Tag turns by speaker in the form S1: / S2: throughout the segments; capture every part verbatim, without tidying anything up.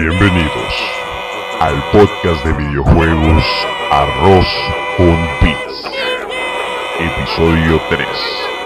S1: Bienvenidos al podcast de videojuegos Arroz con Beats, episodio tres.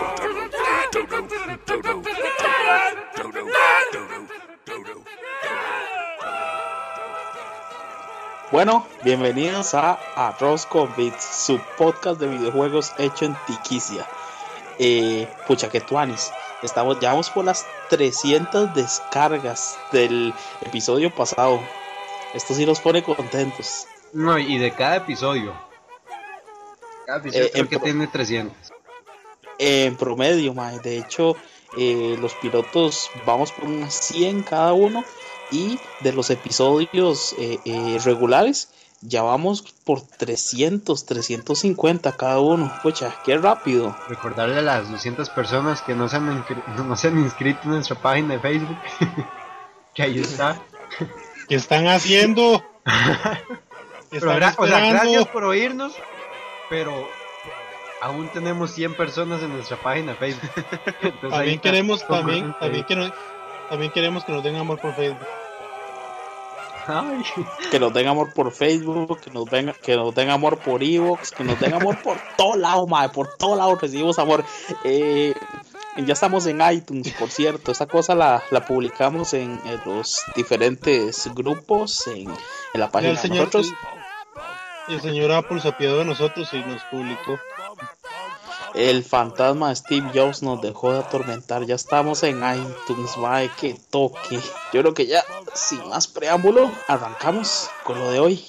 S2: Bueno, bienvenidos a Arroz con Beats, su podcast de videojuegos hecho en Tiquicia. Eh, pucha que tuanis, estamos, ya vamos por las trescientas descargas del episodio pasado. Esto sí nos pone contentos.
S3: No, y de cada episodio. Cada episodio eh, creo que pro- tiene trescientos.
S2: En promedio, mae. De hecho, eh, los pilotos vamos por unas cien cada uno. Y de los episodios eh, eh, regulares, ya vamos por trescientos, trescientos cincuenta cada uno. Pucha, qué rápido.
S3: Recordarle a las doscientas personas que no se han, inscri- no se han inscrito en nuestra página de Facebook, que ahí está.
S4: ¿Qué están haciendo? ¿Qué
S3: Pero,
S4: están
S3: gra- o sea, gracias por oírnos, pero aún tenemos cien personas en nuestra página de Facebook. Entonces,
S4: también queremos, también, también, que no, también queremos que nos den amor por Facebook.
S2: Ay. Que nos den amor por Facebook, que nos den, que nos den amor por Evox, que nos den amor por todo lado, madre, por todo lado recibimos amor. Eh, ya estamos en iTunes, por cierto, esa cosa la, la publicamos en, en los diferentes grupos, en, en la página
S4: el
S2: de
S4: señor,
S2: nosotros.
S4: El, el señor Apple se apiadó de nosotros y nos publicó.
S2: El fantasma de Steve Jobs nos dejó de atormentar. Ya estamos en iTunes, mae, que toque. Yo creo que ya, sin más preámbulo, arrancamos con lo de hoy.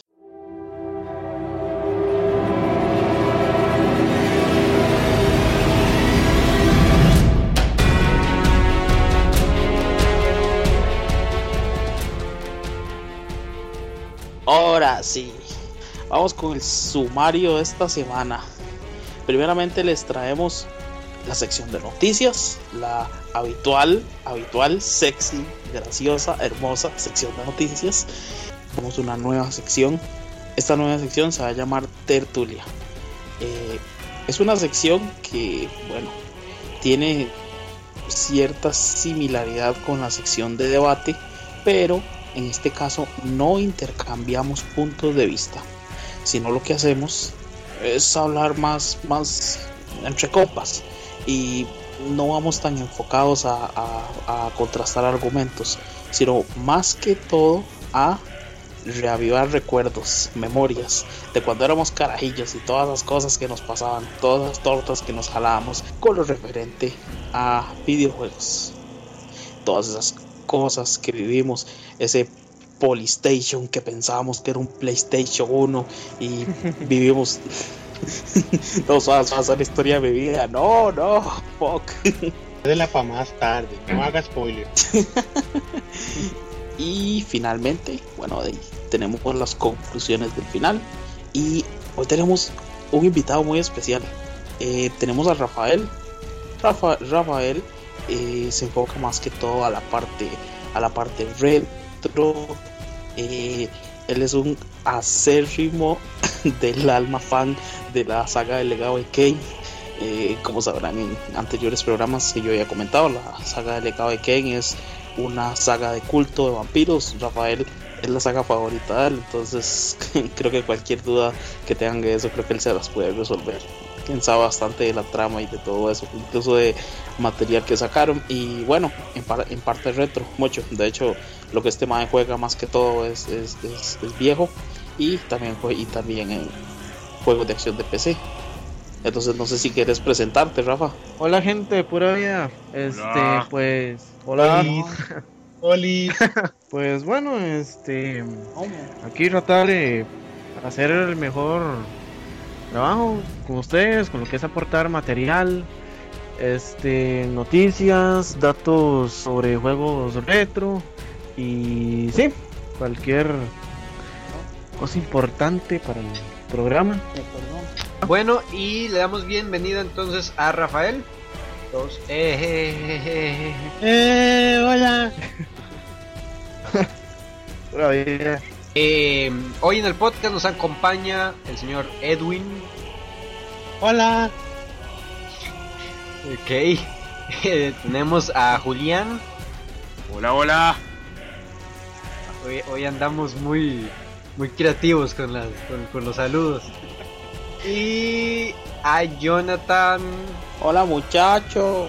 S2: Ahora sí, vamos con el sumario de esta semana. Primeramente les traemos la sección de noticias, la habitual, habitual, sexy, graciosa, hermosa sección de noticias. Tenemos una nueva sección. Esta nueva sección se va a llamar Tertulia. Eh, es una sección que, bueno, tiene cierta similaridad con la sección de debate, pero en este caso no intercambiamos puntos de vista, sino lo que hacemos es hablar más, más entre copas y no vamos tan enfocados a, a, a contrastar argumentos, sino más que todo a reavivar recuerdos, memorias de cuando éramos carajillos y todas las cosas que nos pasaban, todas las tortas que nos jalábamos con lo referente a videojuegos, todas esas cosas que vivimos, ese Polystation que pensábamos que era un PlayStation uno y vivimos no vas a hacer la historia de mi vida, no, no, fuck.
S4: Déjala para más tarde, no hagas spoiler.
S2: Y finalmente, bueno, ahí tenemos las conclusiones del final y hoy tenemos un invitado muy especial. Eh, tenemos a Rafael. Rafa, Rafael eh, se enfoca más que todo a la parte a la parte retro. Eh, él es un acérrimo del alma fan de la saga del legado de Kain. Eh, como sabrán en anteriores programas que yo había comentado, la saga del legado de Kain es una saga de culto de vampiros. Rafael es la saga favorita de él, entonces creo que cualquier duda que tengan de eso, creo que él se las puede resolver. Él sabe bastante de la trama y de todo eso, incluso de material que sacaron. Y bueno, en, par- en parte retro, mucho. De hecho, lo que este man juega más que todo es, es, es, es viejo. Y también, y también en juegos de acción de P C. Entonces no sé si quieres presentarte, Rafa.
S5: Hola gente de pura vida. Este,
S4: Hola.
S5: pues, hola.
S4: Oli.
S5: Pues bueno, este, aquí tratar de hacer el mejor trabajo con ustedes, con lo que es aportar material, este, noticias, datos sobre juegos retro y sí, cualquier cosa importante para el programa.
S3: Bueno, y le damos bienvenida entonces a Rafael. Dos. Eh, eh, eh, eh.
S4: Eh, hola.
S3: Eh, hoy en el podcast nos acompaña el señor Edwin.
S4: Hola.
S3: Ok. Eh, tenemos a Julián.
S6: Hola, hola.
S3: Hoy, hoy andamos muy, muy creativos con, las, con, con los saludos. Y a Jonathan.
S2: Hola muchachos.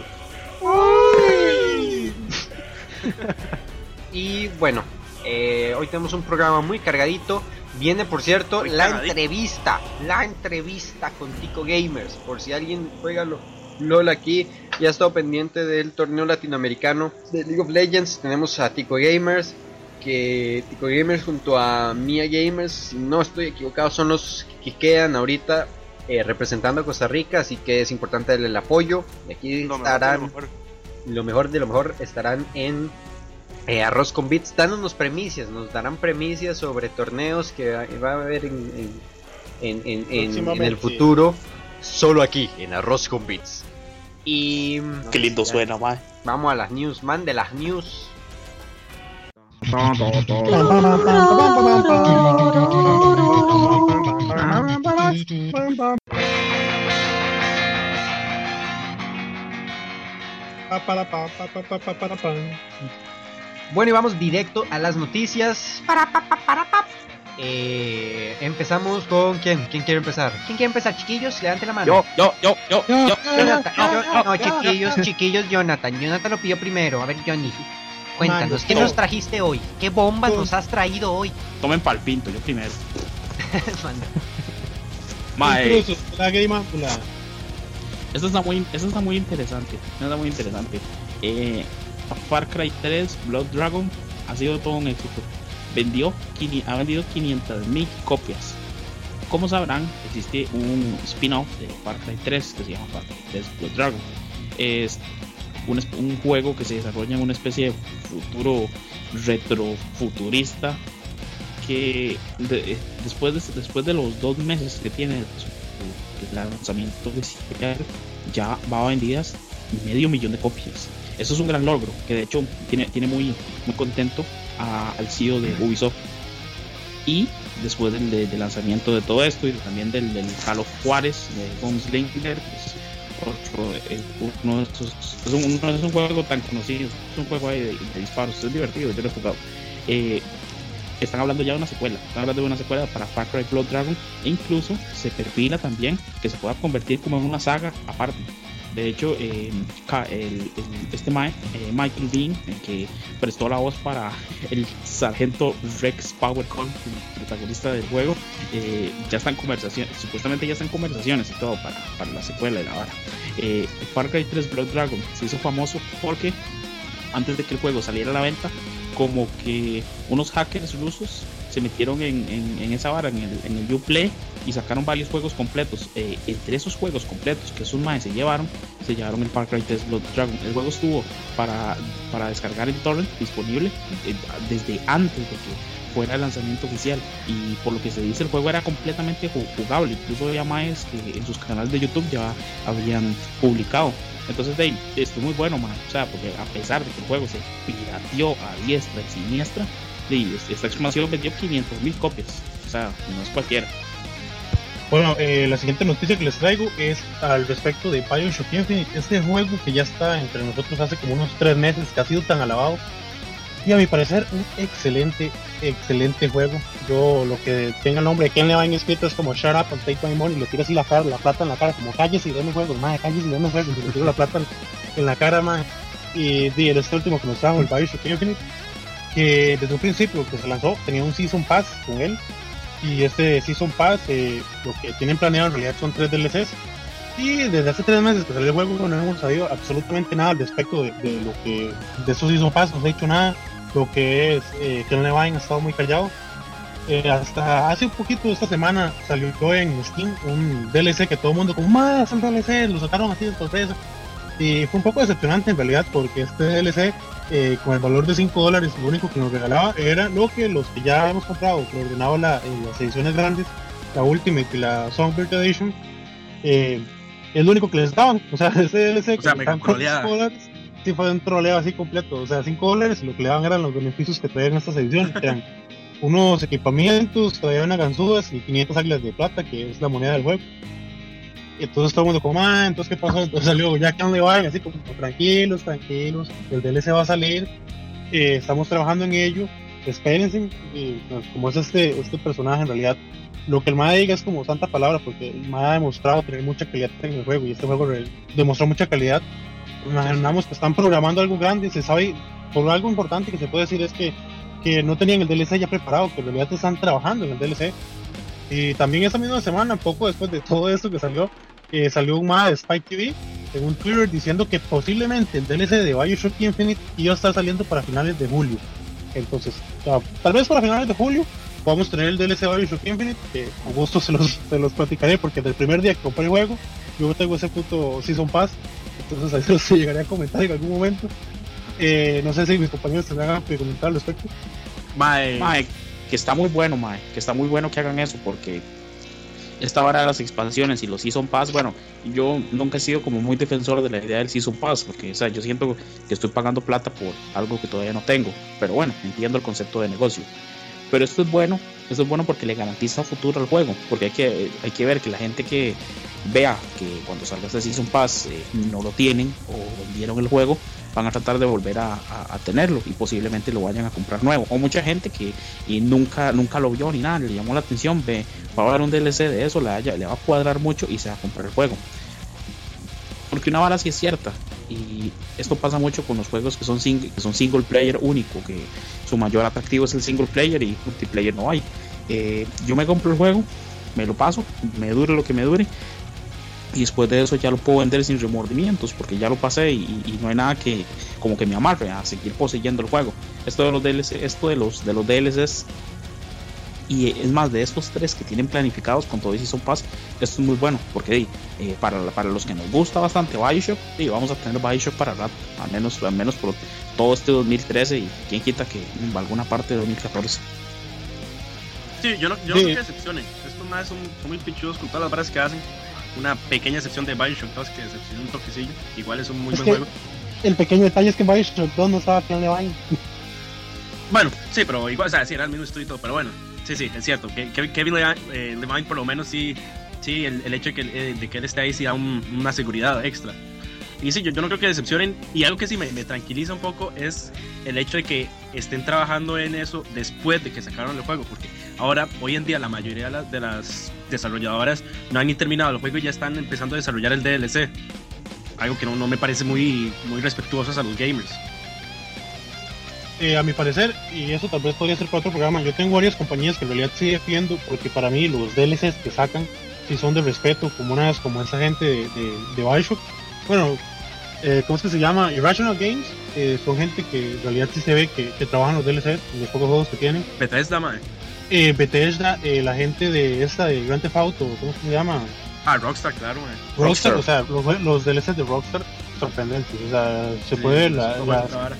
S3: Y bueno, eh, hoy tenemos un programa muy cargadito. Viene, por cierto, muy la cargadito. entrevista. La entrevista con Tico Gamers. Por si alguien juega lo, LOL aquí y ha estado pendiente del torneo latinoamericano de League of Legends. Tenemos a Tico Gamers. Que Tico Gamers junto a Mia Gamers, si no estoy equivocado, son los que quedan ahorita eh, representando a Costa Rica. Así que es importante darle el apoyo. Y aquí lo estarán... Mejor lo, lo mejor de lo mejor estarán en... Eh, Arroz con Bits, dándonos premisas, nos darán premisas sobre torneos que va a haber en, en, en, en, en el futuro, solo aquí, en Arroz con Bits. Y...
S2: Qué lindo suena, man.
S3: Vamos a las news, man, de las news. Bueno, y vamos directo a las noticias. Para, pa, pa, para, pa. Eh, empezamos con ¿quién? ¿Quién quiere empezar? ¿Quién quiere empezar, chiquillos? Levante la mano.
S2: Yo, yo, yo, yo, yo. yo.
S3: Jonathan, yo, yo, no, chiquillos, chiquillos, Jonathan. Jonathan lo pidió primero. A ver, Johnny, cuéntanos, ¿qué nos trajiste hoy? ¿Qué bombas nos has traído hoy?
S2: Tomen pal pinto, yo primero.
S4: Mae. Incluso la Game Mácula.
S2: Eso está muy, eso está muy interesante. Eso está muy interesante. Eh, Far Cry tres Blood Dragon ha sido todo un éxito. Vendió, ha vendido quinientas mil copias. Como sabrán, existe un spin-off de Far Cry tres que se llama Far Cry tres Blood Dragon. Es un, un juego que se desarrolla en una especie de futuro retrofuturista que de, después, de, después de los dos meses que tiene su lanzamiento oficial, ya va a vendidas medio millón de copias. Eso es un gran logro, que de hecho tiene, tiene muy, muy contento a, al C E O de Ubisoft. Y después del, de, del lanzamiento de todo esto y también del, del Halo Juárez de Gunslinger, pues, otro, eh, uno de estos, es un, no es un juego tan conocido, es un juego de, de disparos, es divertido, yo lo he jugado. Eh, están hablando ya de una secuela, están hablando de una secuela para Far Cry Blood Dragon, e incluso se perfila también que se pueda convertir como en una saga aparte. De hecho, eh, el, el, este Mae, eh, Michael Bean, el que prestó la voz para el sargento Rex Powercon, el protagonista del juego, eh, ya está en conversaciones, supuestamente ya está en conversaciones y todo para, para la secuela de la vara. Eh, Far Cry tres Blood Dragon se hizo famoso porque antes de que el juego saliera a la venta, como que unos hackers rusos se metieron en, en, en esa vara, en el, en el Uplay, y sacaron varios juegos completos. Eh, entre esos juegos completos que esos maes se llevaron, se llevaron el Far Cry tres Blood Dragon. El juego estuvo para, para descargar en torrent disponible eh, desde antes de que fuera el lanzamiento oficial, y por lo que se dice el juego era completamente jugable. Incluso había maes que en sus canales de YouTube ya habían publicado. Entonces de ahí, esto es muy bueno, man. O sea, porque a pesar de que el juego se pirateó a diestra y siniestra, de esta expansión vendió quinientas mil copias. O sea, no es cualquiera.
S4: Bueno, eh, la siguiente noticia que les traigo es al respecto de BioShock Infinite, este juego que ya está entre nosotros hace como unos tres meses, que ha sido tan alabado, y a mi parecer un excelente, excelente juego. Yo lo que tenga el nombre de Ken Levine escrito es como Shut Up and Take My Money, y lo tira así la, cara, la plata en la cara, como calles y denme juegos, madre, calles y denme juegos, y le tiro la plata en, en la cara, madre. Y, y este último que nos trajo, el BioShock Infinite, que desde un principio que se lanzó tenía un Season Pass con él, y este Season Pass eh, lo que tienen planeado en realidad son tres D L Cs, y desde hace tres meses que salió el juego no hemos sabido absolutamente nada al respecto de, de lo que de estos Season Pass, no se ha dicho nada. Lo que es eh, Ken Levine ha estado muy callado. Eh, hasta hace un poquito esta semana salió en Steam un D L C que todo el mundo como más el D L C, lo sacaron así de sorpresa, y fue un poco decepcionante en realidad, porque este D L C eh, con el valor de cinco dólares lo único que nos regalaba era lo que los que ya hemos comprado, que ordenado la, en las ediciones grandes, la Ultimate y la Songbird Edition, eh, es lo único que les daban. O sea, ese D L C, o sea, me cinco dólares, sí fue un troleo así completo. O sea, cinco dólares y lo que le daban eran los beneficios que traían estas ediciones, que eran unos equipamientos, traían unas ganzúas y quinientas águilas de plata, que es la moneda del juego. Y entonces todo el mundo como, ah, entonces qué pasó, entonces salió ya que no le vayan, así como tranquilos, tranquilos, el D L C va a salir, eh, estamos trabajando en ello, espérense, y, pues, como es este, este personaje en realidad, lo que el M A E diga es como santa palabra, porque el M A E ha demostrado tener mucha calidad en el juego, y este juego re- demostró mucha calidad. Imaginamos que están programando algo grande, se sabe, por algo importante que se puede decir es que, que no tenían el D L C ya preparado, que en realidad están trabajando en el D L C. Y también esa misma semana, poco después de todo esto que salió, eh, salió un M A E de Spike T V en un Twitter diciendo que posiblemente el D L C de Bioshock Infinite iba a estar saliendo para finales de julio. Entonces, ya, tal vez para finales de julio vamos a tener el D L C de Bioshock Infinite, que con gusto se los, se los platicaré, porque desde el primer día que compré el juego, yo tengo ese puto Season Pass, entonces ahí se los llegaré a comentar en algún momento. Eh, no sé si mis compañeros tendrán algo que comentar al respecto.
S2: Mae, mae, que está muy bueno, mae, que está muy bueno que hagan eso, porque esta vara de las expansiones y los Season Pass, bueno, yo nunca he sido como muy defensor de la idea del Season Pass, porque, o sea, yo siento que estoy pagando plata por algo que todavía no tengo, pero bueno, entiendo el concepto de negocio. Pero esto es bueno, esto es bueno porque le garantiza futuro al juego, porque hay que, hay que ver que la gente que vea que cuando salga este Season Pass eh, no lo tienen o vendieron el juego, van a tratar de volver a, a, a tenerlo y posiblemente lo vayan a comprar nuevo. O mucha gente que y nunca nunca lo vio ni nada, le llamó la atención, ve, va a haber un D L C de eso, le, haya, le va a cuadrar mucho y se va a comprar el juego. Porque una vara sí es cierta, y esto pasa mucho con los juegos que son, sing, que son single player único, que su mayor atractivo es el single player y multiplayer no hay. Eh, yo me compro el juego, me lo paso, me dure lo que me dure, y después de eso ya lo puedo vender sin remordimientos, porque ya lo pasé y, y no hay nada que como que me amarre a seguir poseyendo el juego. Esto de los D L C, esto de los de los D L Cs, y es más, de estos tres que tienen planificados con todo y Season Pass, esto es muy bueno, porque eh, para, para los que nos gusta bastante Bioshock, sí, vamos a tener Bioshock para rato, al menos, al menos por todo este dos mil trece, y quién quita que en alguna parte de dos mil catorce.
S6: Sí, yo no, yo no
S4: Sí.
S6: creo que decepcionen. Estos más son, son muy pichudos con todas las varas que hacen. Una pequeña excepción de Bioshock dos que decepciona un toquecillo. Igual es un muy
S4: Es
S6: buen
S4: que-
S6: juego.
S4: El pequeño detalle es que Bioshock dos no estaba Ken Levine.
S6: Bueno, sí, pero igual, o sea, sí, era el mismo estudio y todo, pero bueno, sí, sí, es cierto. Que, que, Kevin Levine, eh, Levine, por lo menos, sí, sí, el, el hecho de que, eh, de que él esté ahí sí da un, una seguridad extra. Y sí, yo, yo no creo que decepcionen. Y algo que sí me, me tranquiliza un poco es el hecho de que estén trabajando en eso después de que sacaron el juego. Porque ahora, hoy en día, la mayoría de las, de las desarrolladoras no han ni terminado el juego y ya están empezando a desarrollar el D L C. Algo que no, no me parece muy, muy respetuoso a los gamers.
S4: Eh, a mi parecer, y eso tal vez podría ser para otro programa, yo tengo varias compañías que en realidad sí defiendo, porque para mí los D L Cs que sacan sí son de respeto, como unas como esa gente de, de, de Bioshock. Bueno, eh, ¿cómo es que se llama? Irrational Games. Eh, son gente que en realidad sí se ve que, que trabajan los D L Cs, los pocos juegos que tienen.
S6: Bethesda, madre.
S4: Eh, Bethesda, eh, la gente de esta de Grand Theft Auto, ¿cómo se llama?
S6: Ah, Rockstar, claro, madre.
S4: Rockstar,
S2: Rockstar.
S4: o sea, los, los D L Cs de Rockstar sorprendentes, o sea, se
S6: Sí,
S4: puede,
S6: es
S4: la,
S6: una buena
S4: las-
S6: vara.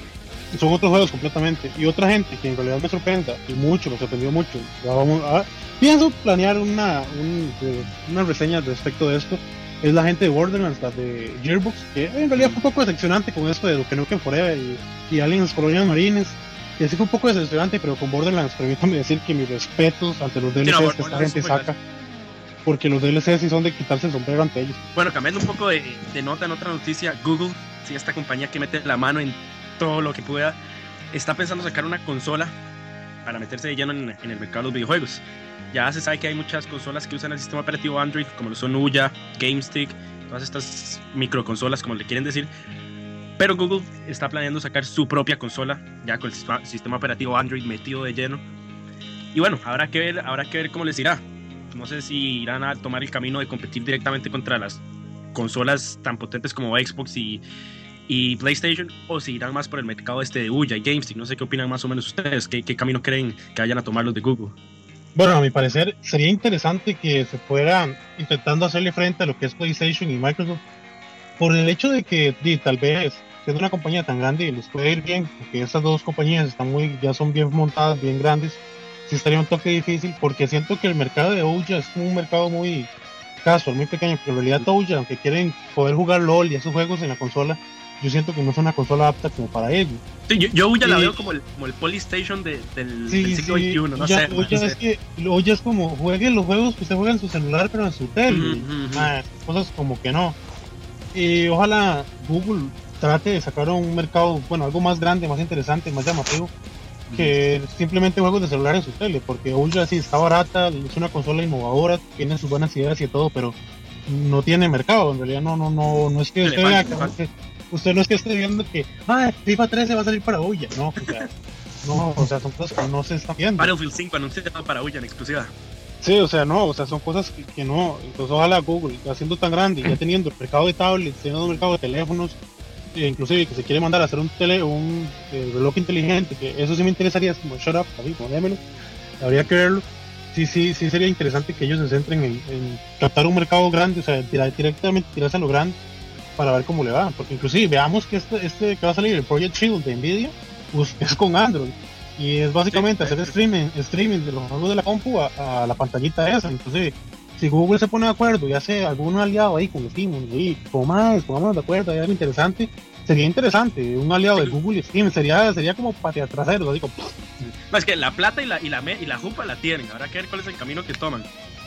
S4: son otros juegos completamente. Y otra gente que en realidad me sorprenda, y mucho, me sorprendió mucho. Ya vamos a, pienso planear una, un, de- una reseña respecto de esto. Es la gente de Borderlands, la de Gearbox, que en realidad fue un poco decepcionante con esto de Duke Nukem Forever y, y Aliens Colonial Marines. Y así fue un poco decepcionante, pero con Borderlands, permítame decir que mis respetos ante los D L Cs
S6: no,
S4: que esta
S6: Borderlands
S4: gente
S6: es un
S4: saca. Porque los D L Cs sí son de quitarse el sombrero ante ellos.
S6: Bueno, cambiando un poco de, de nota en otra noticia, Google, sí, esta compañía que mete la mano en todo lo que pueda, está pensando sacar una consola para meterse de lleno en, en el mercado de los videojuegos. Ya se sabe que hay muchas consolas que usan el sistema operativo Android, como lo son Ouya, GameStick, todas estas microconsolas, como le quieren decir. Pero Google está planeando sacar su propia consola, ya con el sistema, sistema operativo Android metido de lleno. Y bueno, habrá que ver, habrá que ver cómo les irá. No sé si irán a tomar el camino de competir directamente contra las consolas tan potentes como Xbox y, y PlayStation, o si irán más por el mercado este de Ouya y GameStick. No sé qué opinan más o menos ustedes, qué, qué camino creen que vayan a tomar los de Google.
S4: Bueno, a mi parecer sería interesante que se fuera intentando hacerle frente a lo que es PlayStation y Microsoft, por el hecho de que di, tal vez siendo una compañía tan grande les puede ir bien, porque estas dos compañías están muy, ya son bien montadas, bien grandes. Sí estaría un toque difícil, porque siento que el mercado de Ouya es como un mercado muy casual, muy pequeño, porque en realidad Ouya, aunque quieren poder jugar LOL y esos juegos en la consola, yo siento que no es una consola apta como para ello.
S6: Sí, yo, yo Ouya la
S4: Sí.
S6: veo como el, como el Polystation de, del,
S4: Sí,
S6: del siglo
S4: sí,
S6: veintiuno, no
S4: Ouya-
S6: sé. man,
S4: Ouya
S6: no
S4: es
S6: sé.
S4: que Ouya es como juegue los juegos que usted juega en su celular, pero en su tele.
S6: Ujú, ujú, ujú.
S4: Ah, cosas como que no. Y ojalá Google trate de sacar un mercado, bueno, algo más grande, más interesante, más llamativo. que simplemente juegos de celular en su tele, porque Ultra sí está barata, es una consola innovadora, tiene sus buenas ideas y todo, pero no tiene mercado, en realidad no no no no es que usted vea que usted no es que esté viendo que ah, FIFA trece va a salir para Ouya, no, o sea, no, o sea, son cosas que no se están viendo.
S6: Battlefield cinco anunciado para Ouya en exclusiva.
S4: Sí, o sea, no, o sea, son cosas que, que no, entonces ojalá Google, haciendo tan grande, ya teniendo el mercado de tablets, teniendo el mercado de teléfonos, e inclusive que se quiere mandar a hacer un tele, un eh, reloj inteligente, que eso sí me interesaría, es como shut up, así, como démelo, habría que verlo. Sí, sí, sí sería interesante que ellos se centren en, en tratar un mercado grande, o sea, tirar, directamente tirarse a lo grande para ver cómo le va, porque inclusive veamos que este, este que va a salir, el Project Shield de Nvidia, pues es con Android. Y es básicamente sí, hacer streaming, streaming de los juegos de la compu a, a la pantallita esa. Entonces, si Google se pone de acuerdo y hace algún aliado ahí con Steam, y como más, pongamos de acuerdo, hay algo interesante, sería interesante. Un aliado de Google y Steam sería, sería como patear traseros, así como.
S6: No, es que la plata y la, y la, me, y la jupa la tienen, habrá que ver cuál es el camino que toman.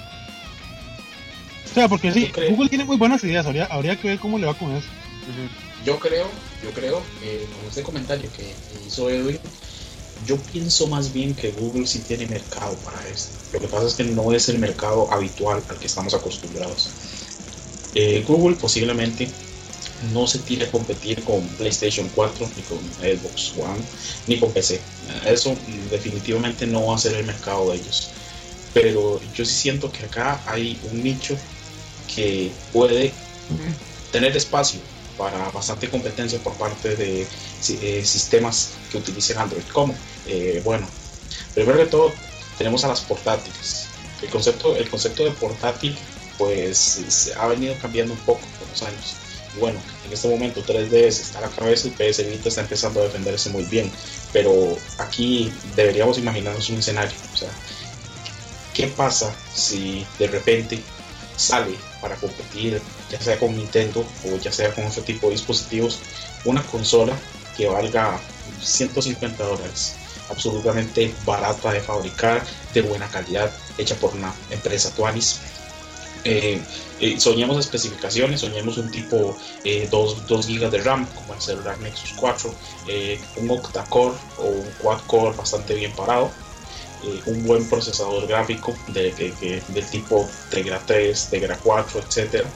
S4: O sea, porque sí, Google tiene muy buenas ideas, habría, habría que ver cómo le va con eso.
S7: Uh-huh. Yo creo, yo creo, eh, con este comentario que hizo Edwin, yo pienso más bien que Google sí tiene mercado para esto. Lo que pasa es que no es el mercado habitual al que estamos acostumbrados. Eh, Google posiblemente no se tire a competir con PlayStation cuatro, ni con Xbox One, ni con P C. Eso definitivamente no va a ser el mercado de ellos. Pero yo sí siento que acá hay un nicho que puede tener espacio para bastante competencia por parte de eh, sistemas que utilicen Android. ¿Cómo? Eh, bueno, primero de todo tenemos a las portátiles. El concepto, el concepto de portátil pues se ha venido cambiando un poco con los años. Y bueno, en este momento tres D S está a la cabeza y P S Vita está empezando a defenderse muy bien. Pero aquí deberíamos imaginarnos un escenario. O sea, ¿qué pasa si de repente sale para competir, ya sea con Nintendo o ya sea con otro tipo de dispositivos, una consola que valga ciento cincuenta dólares, absolutamente barata de fabricar, de buena calidad, hecha por una empresa Tuanis? Eh, eh, soñemos especificaciones, soñemos un tipo eh, dos gigas de RAM como el celular Nexus cuatro, eh, un octa-core o un quad-core bastante bien parado, Eh, un buen procesador gráfico de, de, de, del tipo Tegra tres, Tegra cuatro, etcétera,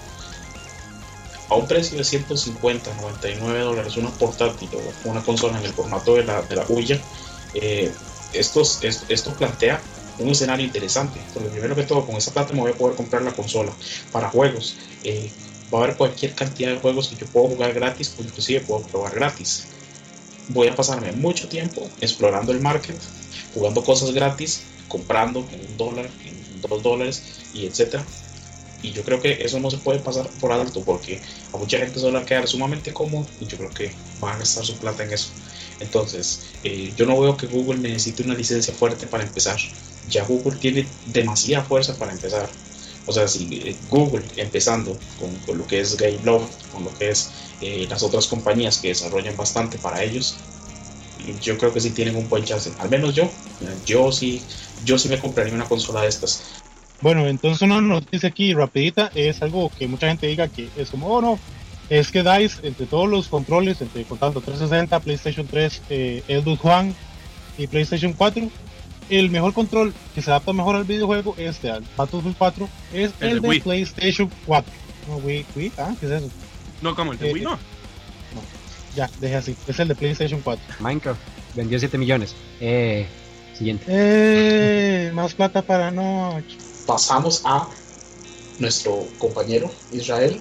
S7: a un precio de ciento cincuenta, noventa y nueve dólares, una portátil o una consola en el formato de la, de la Ouya. Eh, estos, es, esto plantea un escenario interesante, porque primero que todo con esa plata me voy a poder comprar la consola para juegos. Eh, va a haber cualquier cantidad de juegos que yo puedo jugar gratis o inclusive puedo probar gratis. Voy a pasarme mucho tiempo explorando el market, jugando cosas gratis, comprando en un dólar, en dos dólares y etcétera. Y yo creo que eso no se puede pasar por alto, porque a mucha gente se va a quedar sumamente cómodo y yo creo que van a gastar su plata en eso. Entonces, eh, yo no veo que Google necesite una licencia fuerte para empezar. Ya Google tiene demasiada fuerza para empezar. O sea, si eh, Google empezando con, con lo que es Gameloft, con lo que es eh, las otras compañías que desarrollan bastante para ellos, yo creo que sí tienen un buen chance. Al menos yo, yo sí, yo sí me compraría una consola de estas.
S4: Bueno, entonces una noticia aquí rapidita, es algo que mucha gente diga que es como, oh no, es que DICE, entre todos los controles, entre contando trescientos sesenta, PlayStation tres, eh, Xbox One y PlayStation cuatro, el mejor control que se adapta mejor al videojuego, este, al Battlefield cuatro, es el, el de, de PlayStation cuatro. No, Wii, Wii, ah, ¿qué es eso?
S6: No, como el de
S4: eh,
S6: Wii, no.
S4: No, ya, deje así, es el de PlayStation cuatro.
S3: Minecraft vendió siete millones. Eh, siguiente.
S4: Eh, más plata para no.
S7: Pasamos a nuestro compañero Israel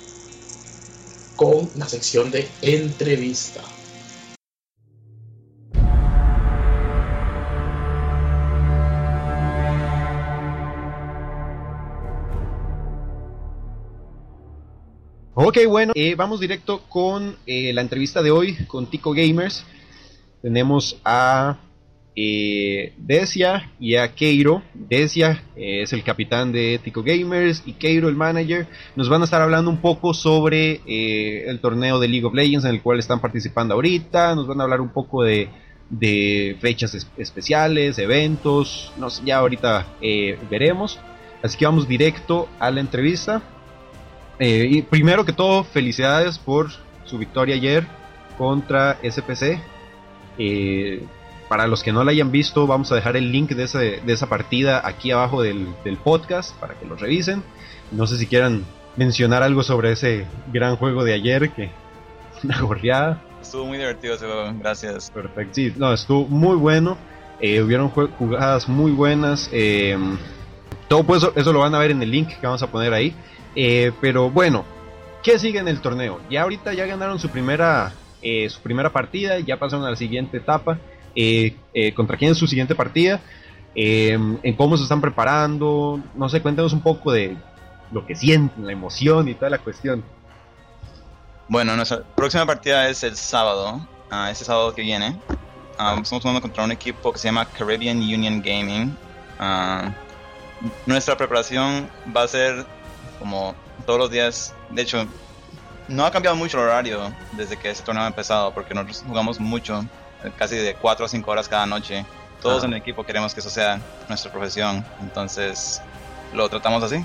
S7: con la sección de entrevista.
S3: Ok, bueno, eh, vamos directo con eh, la entrevista de hoy con Tico Gamers. Tenemos a eh, Decia y a Keiro. Decia eh, es el capitán de Tico Gamers y Keiro el manager. Nos van a estar hablando un poco sobre eh, el torneo de League of Legends en el cual están participando ahorita. Nos van a hablar un poco de, de fechas es- especiales, eventos. No sé, ya ahorita eh, veremos. Así que vamos directo a la entrevista. Eh, y primero que todo, felicidades por su victoria ayer contra S P C. Eh, para los que no la hayan visto, vamos a dejar el link de, ese, de esa partida aquí abajo del, del podcast para que lo revisen. No sé si quieran mencionar algo sobre ese gran juego de ayer, que una gorreada.
S8: Estuvo muy divertido ese juego, gracias.
S3: Perfecto, sí, no, estuvo muy bueno. Eh, hubieron jugadas muy buenas. Eh, todo pues, eso, eso lo van a ver en el link que vamos a poner ahí. Eh, pero bueno, ¿qué sigue en el torneo? Ya ahorita ya ganaron su primera, eh, su primera partida, ya pasaron a la siguiente etapa. Eh, eh, ¿Contra quién es su siguiente partida? Eh, en cómo se están preparando. No sé, cuéntanos un poco de lo que sienten, la emoción y toda la cuestión.
S8: Bueno, nuestra próxima partida es el sábado, uh, este sábado que viene. Uh, estamos jugando contra un equipo que se llama Caribbean Union Gaming. Uh, nuestra preparación va a ser como todos los días. De hecho, no ha cambiado mucho el horario desde que este torneo ha empezado, porque nosotros jugamos mucho, casi de cuatro a cinco horas cada noche. Todos ah. en el equipo queremos que eso sea nuestra profesión, entonces lo tratamos así.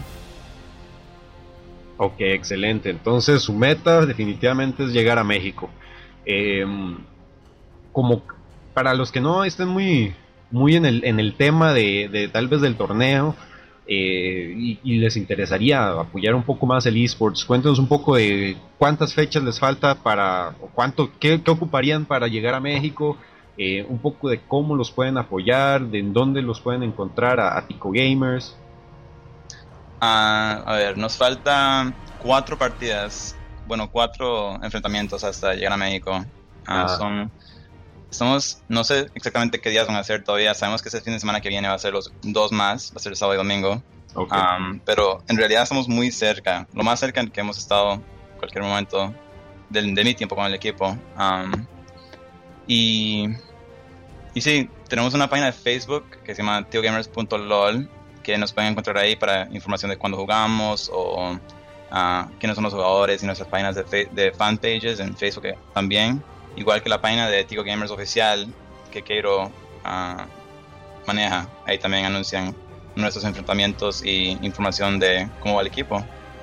S3: Ok, excelente. Entonces su meta definitivamente es llegar a México. Eh, como para los que no estén muy, muy en el, en el tema de, de tal vez del torneo, eh, y, y les interesaría apoyar un poco más el eSports, cuéntenos un poco de cuántas fechas les falta para, o cuánto, qué, qué ocuparían para llegar a México, eh, un poco de cómo los pueden apoyar, de en dónde los pueden encontrar a, a Tico Gamers.
S8: Uh, a ver, nos faltan cuatro partidas, bueno, cuatro enfrentamientos hasta llegar a México. Uh, ah. Son, estamos, no sé exactamente qué días van a ser todavía. Sabemos que ese fin de semana que viene va a ser los dos más, va a ser el sábado y domingo. Okay. Um, pero en realidad estamos muy cerca, lo más cerca que hemos estado en cualquier momento de, de mi tiempo con el equipo. Um, y, y sí, tenemos una página de Facebook que se llama tico gamers punto lol, que nos pueden encontrar ahí para información de cuándo jugamos o uh, quiénes son los jugadores, y nuestras páginas de, fe- de fanpages en Facebook también, igual que la página de Tico Gamers oficial que Keiro uh, maneja. Ahí también anuncian nuestros enfrentamientos y información de cómo va el equipo.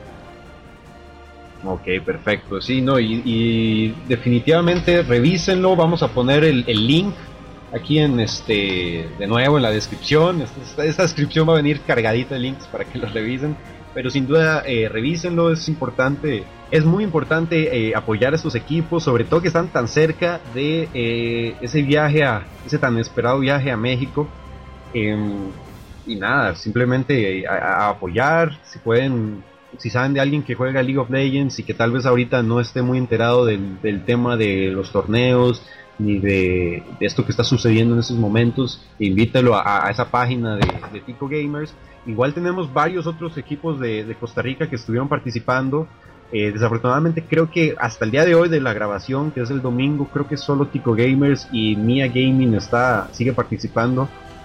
S3: Ok, perfecto, sí, no, y, y definitivamente revísenlo. Vamos a poner el, el link aquí en este, de nuevo en la descripción. Esta, esta descripción va a venir cargadita de links para que los revisen, pero sin duda eh, revísenlo, es importante, es muy importante eh, apoyar a estos equipos, sobre todo que están tan cerca de eh, ese viaje, a ese tan esperado viaje a México. Eh, y nada, simplemente a, a apoyar, si pueden, si saben de alguien que juega League of Legends y que tal vez ahorita no esté muy enterado del, del tema de los torneos, ni de, de esto que está sucediendo en estos momentos, invítalo a, a esa página de, de Tico Gamers. Igual tenemos varios otros equipos de, de Costa Rica que estuvieron participando. Eh, desafortunadamente creo que hasta el día de hoy de la grabación, que es el domingo, creo que solo Tico Gamers y Mia Gaming está, sigue participando,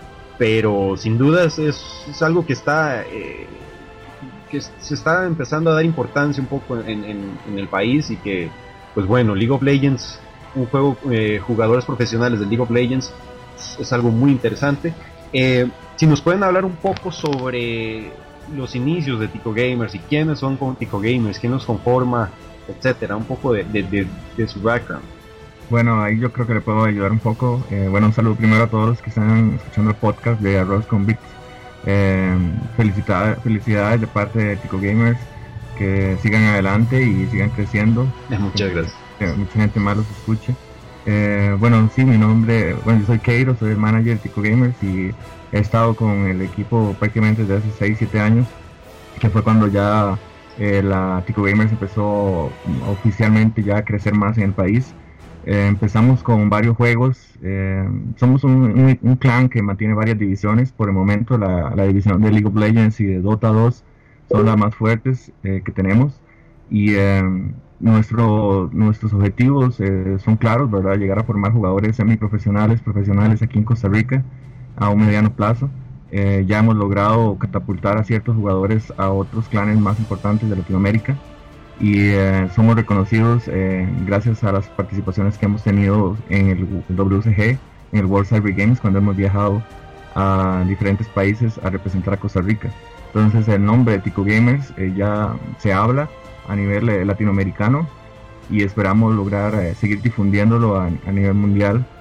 S3: pero sin dudas es, es algo que está eh, que se está empezando a dar importancia un poco en, en, en el país, y que pues bueno, League of Legends, un juego, eh, jugadores profesionales de League of Legends es, es algo muy interesante. Eh, si nos pueden hablar un poco sobre los inicios de Tico Gamers y quiénes son con Tico Gamers, quién los conforma, etcétera, un poco de, de, de, de su background.
S9: Bueno, ahí yo creo que le puedo ayudar un poco. Eh, bueno, un saludo primero a todos los que están escuchando el podcast de Arroz con Bits. Eh, felicidades, felicidades de parte de Tico Gamers, que sigan adelante y sigan creciendo.
S3: Muchas gracias.
S9: Que mucha gente más los escuche. Eh, bueno, sí, mi nombre, bueno, yo soy Keiro, soy el manager de Tico Gamers y he estado con el equipo prácticamente desde hace seis siete años, que fue cuando ya eh, la Tico Gamers empezó oficialmente ya a crecer más en el país. Eh, empezamos con varios juegos. Eh, somos un, un, un clan que mantiene varias divisiones. Por el momento la, la división de League of Legends y de Dota dos son las más fuertes eh, que tenemos, y eh, nuestro, nuestros objetivos eh, son claros, ¿verdad? Llegar a formar jugadores semiprofesionales, profesionales aquí en Costa Rica a un mediano plazo. Eh, ya hemos logrado catapultar a ciertos jugadores a otros clanes más importantes de Latinoamérica, y eh, somos reconocidos eh, gracias a las participaciones que hemos tenido en el, el W C G, en el World Cyber Games, cuando hemos viajado a diferentes países a representar a Costa Rica. Entonces el nombre de Tico Gamers eh, ya se habla a nivel eh, latinoamericano, y esperamos lograr eh, seguir difundiéndolo a, a nivel mundial.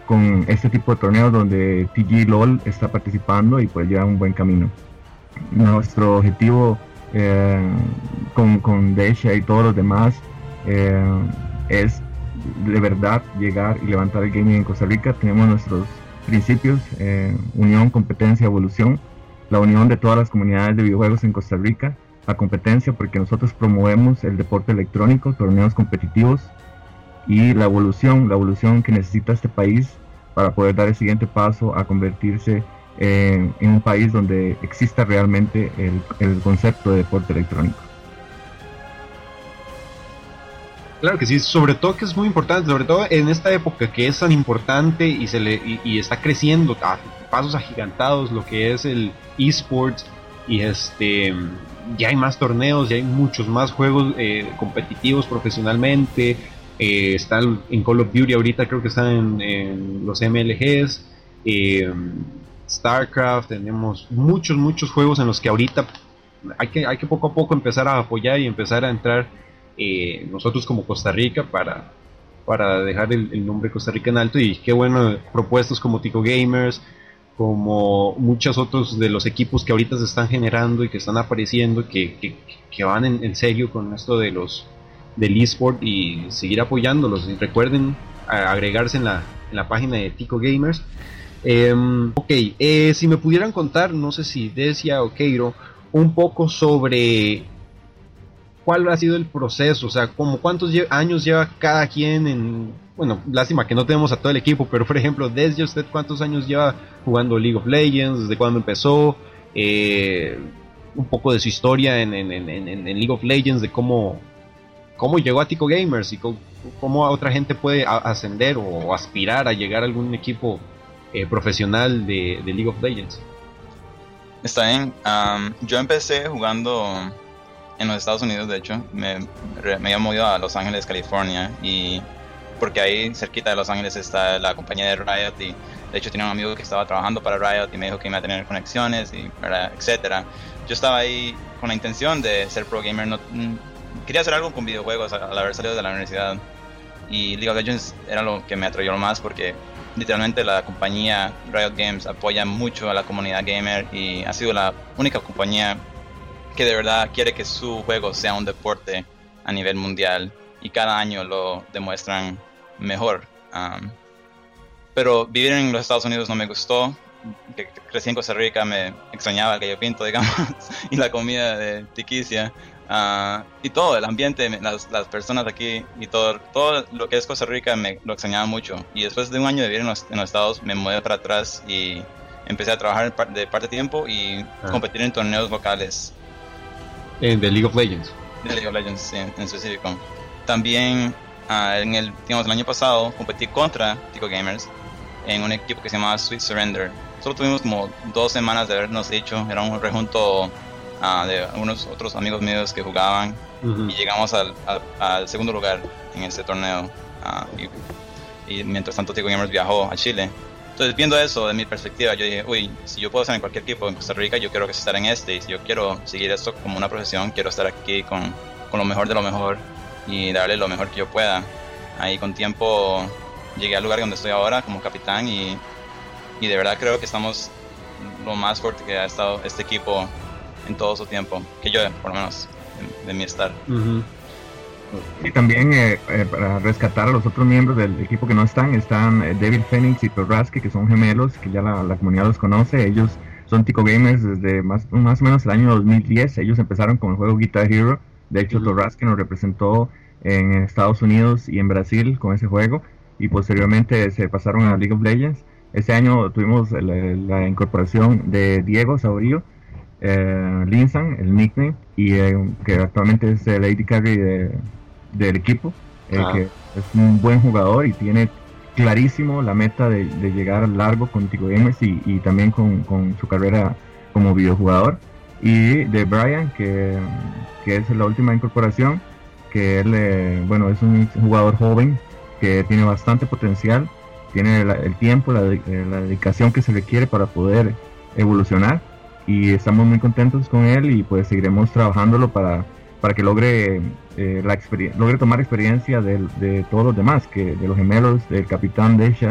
S9: con este tipo de torneos donde T G LOL está participando y pues lleva un buen camino. Nuestro objetivo eh, con, con Desha y todos los demás eh, es de verdad llegar y levantar el gaming en Costa Rica. Tenemos nuestros principios, eh, unión, competencia, evolución, la unión de todas las comunidades de videojuegos en Costa Rica, la competencia porque nosotros promovemos el deporte electrónico, torneos competitivos, y la evolución, la evolución que necesita este país para poder dar el siguiente paso a convertirse eh, en un país donde exista realmente el, el concepto de deporte electrónico.
S3: Claro que sí, sobre todo que es muy importante, sobre todo en esta época que es tan importante y se le y, y está creciendo a pasos agigantados lo que es el eSports, y este ya hay más torneos, ya hay muchos más juegos eh, competitivos profesionalmente. Eh, está en Call of Duty ahorita, creo que están en, en los M L Gs, eh, StarCraft, tenemos muchos muchos juegos en los que ahorita hay que, hay que poco a poco empezar a apoyar y empezar a entrar eh, nosotros como Costa Rica para, para dejar el, el nombre Costa Rica en alto. Y qué bueno, propuestas como Tico Gamers, como muchos otros de los equipos que ahorita se están generando y que están apareciendo, que, que, que van en, en serio con esto de los del eSport, y seguir apoyándolos. Y recuerden a, agregarse en la, en la página de Tico Gamers. Eh, ok, eh, si me pudieran contar, no sé si Desia o Keiro, un poco sobre cuál ha sido el proceso, o sea, como cuántos lle- años lleva cada quien en... Bueno, lástima que no tenemos a todo el equipo, pero por ejemplo, Desia, ¿usted cuántos años lleva jugando League of Legends? ¿Desde cuándo empezó? Eh, un poco de su historia en, en, en, en, en League of Legends, de cómo... cómo llegó a Tico Gamers y cómo, cómo a otra gente puede a, ascender o aspirar a llegar a algún equipo eh, profesional de, de League of Legends.
S8: Está bien. Um, yo empecé jugando en los Estados Unidos, de hecho. Me, me había movido a Los Ángeles, California, y porque ahí cerquita de Los Ángeles está la compañía de Riot, y de hecho tenía un amigo que estaba trabajando para Riot y me dijo que iba a tener conexiones, y etcétera. Yo estaba ahí con la intención de ser pro gamer. No, quería hacer algo con videojuegos al haber salido de la universidad, y League of Legends era lo que me atrayó más porque literalmente la compañía Riot Games apoya mucho a la comunidad gamer y ha sido la única compañía que de verdad quiere que su juego sea un deporte a nivel mundial, y cada año lo demuestran mejor. Um, pero vivir en los Estados Unidos no me gustó. Que crecí en Costa Rica, me extrañaba el gallo pinto, digamos, y la comida de Tiquicia. Uh, y todo, el ambiente, las, las personas aquí y todo, todo lo que es Costa Rica me lo extrañaba mucho. Y después de un año de vivir en los, en los Estados, me mudé para atrás y empecé a trabajar de parte de tiempo y ah. competir en torneos locales.
S3: En The League of Legends.
S8: De League of Legends, sí, en específico. También uh, en el, digamos, el año pasado competí contra Tico Gamers en un equipo que se llamaba Sweet Surrender. Solo tuvimos como dos semanas de habernos hecho, era un rejunto Uh, de algunos otros amigos míos que jugaban, uh-huh. y llegamos al, al, al segundo lugar en este torneo, uh, y, y mientras tanto Tico Gamers viajó a Chile. Entonces, viendo eso de mi perspectiva, yo dije, uy, si yo puedo estar en cualquier equipo en Costa Rica, yo quiero que estar en este, y si yo quiero seguir esto como una profesión, quiero estar aquí con, con lo mejor de lo mejor y darle lo mejor que yo pueda. Ahí con tiempo llegué al lugar donde estoy ahora como capitán, y, y de verdad creo que estamos lo más fuerte que ha estado este equipo en todo su tiempo, que yo, por lo menos, de, de mi estar.
S9: Uh-huh. Y también eh, eh, para rescatar a los otros miembros del equipo que no están, están eh, Devil Phoenix y Torrasque, que son gemelos, que ya la, la comunidad los conoce. Ellos son Tico Gamers desde más, más o menos el año dos mil diez. Ellos empezaron con el juego Guitar Hero. De hecho, uh-huh. Torrasque nos representó en Estados Unidos y en Brasil con ese juego, y posteriormente se pasaron a League of Legends. Este año tuvimos la, la incorporación de Diego Saurio, Eh, Linsan, el nickname, y eh, que actualmente es el A D Carry de, del equipo, eh, ah. que es un buen jugador y tiene clarísimo la meta de, de llegar largo con Tico Gamers y, y también con, con su carrera como videojugador. Y de Brian, que, que es la última incorporación, que él, eh, bueno, es un jugador joven que tiene bastante potencial, tiene la, el tiempo, la, la dedicación que se requiere para poder evolucionar. Y estamos muy contentos con él, y pues seguiremos trabajándolo para, para que logre eh, la experien- logre tomar experiencia de, de todos los demás, que de los gemelos, del capitán Desha,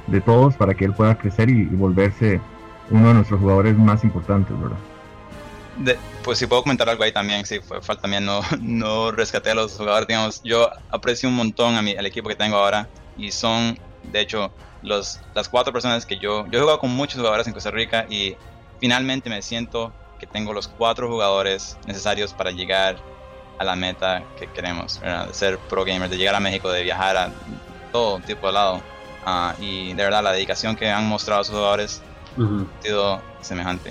S9: de todos para que él pueda crecer y, y volverse uno de nuestros jugadores más importantes, ¿verdad?
S8: De, pues si puedo comentar algo ahí también, sí, fue falta también no, no rescaté a los jugadores, digamos, yo aprecio un montón a mi, al equipo que tengo ahora y son, de hecho, los, las cuatro personas que yo, yo he jugado con muchos jugadores en Costa Rica y finalmente me siento que tengo los cuatro jugadores necesarios para llegar a la meta que queremos, ¿verdad? De ser pro gamer, de llegar a México, de viajar a todo tipo de lado, uh, y de verdad la dedicación que han mostrado sus jugadores uh-huh. ha sido semejante.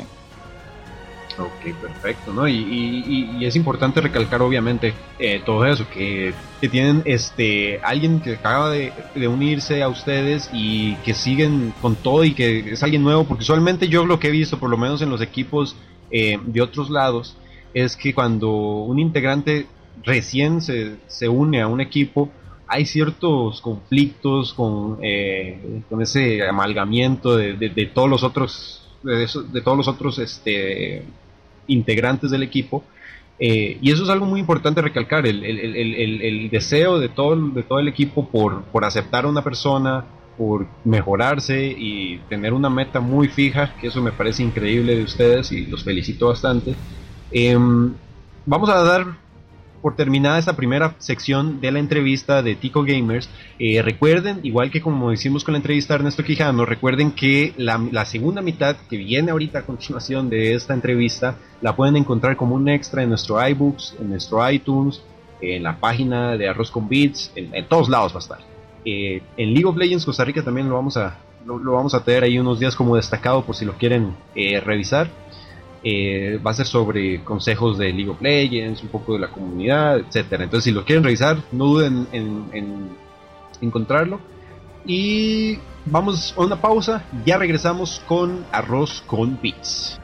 S3: Ok, perfecto, ¿no? Y, y, y es importante recalcar obviamente eh, todo eso, que, que tienen este alguien que acaba de, de unirse a ustedes y que siguen con todo y que es alguien nuevo, porque usualmente yo lo que he visto, por lo menos en los equipos eh, de otros lados, es que cuando un integrante recién se, se une a un equipo, hay ciertos conflictos con, eh, con ese amalgamiento de, de, de todos los otros, de, eso, de todos los otros este integrantes del equipo, eh, y eso es algo muy importante recalcar, el, el, el, el, el deseo de todo, de todo el equipo por, por aceptar a una persona, por mejorarse y tener una meta muy fija, que eso me parece increíble de ustedes y los felicito bastante. Eh, vamos a dar por terminada esta primera sección de la entrevista de Tico Gamers. Eh, recuerden, igual que como hicimos con la entrevista de Ernesto Quijano, recuerden que la, la segunda mitad que viene ahorita a continuación de esta entrevista la pueden encontrar como un extra en nuestro iBooks, en nuestro iTunes, en la página de Arroz con Beats, en, en todos lados va a estar. Eh, en League of Legends Costa Rica también lo vamos a lo, lo vamos a tener ahí unos días como destacado por si lo quieren eh, revisar. Eh, va a ser sobre consejos de League of Legends, un poco de la comunidad, etcétera. Entonces, si lo quieren revisar, no duden en, en encontrarlo. Y vamos a una pausa. Ya regresamos con Arroz con Beats.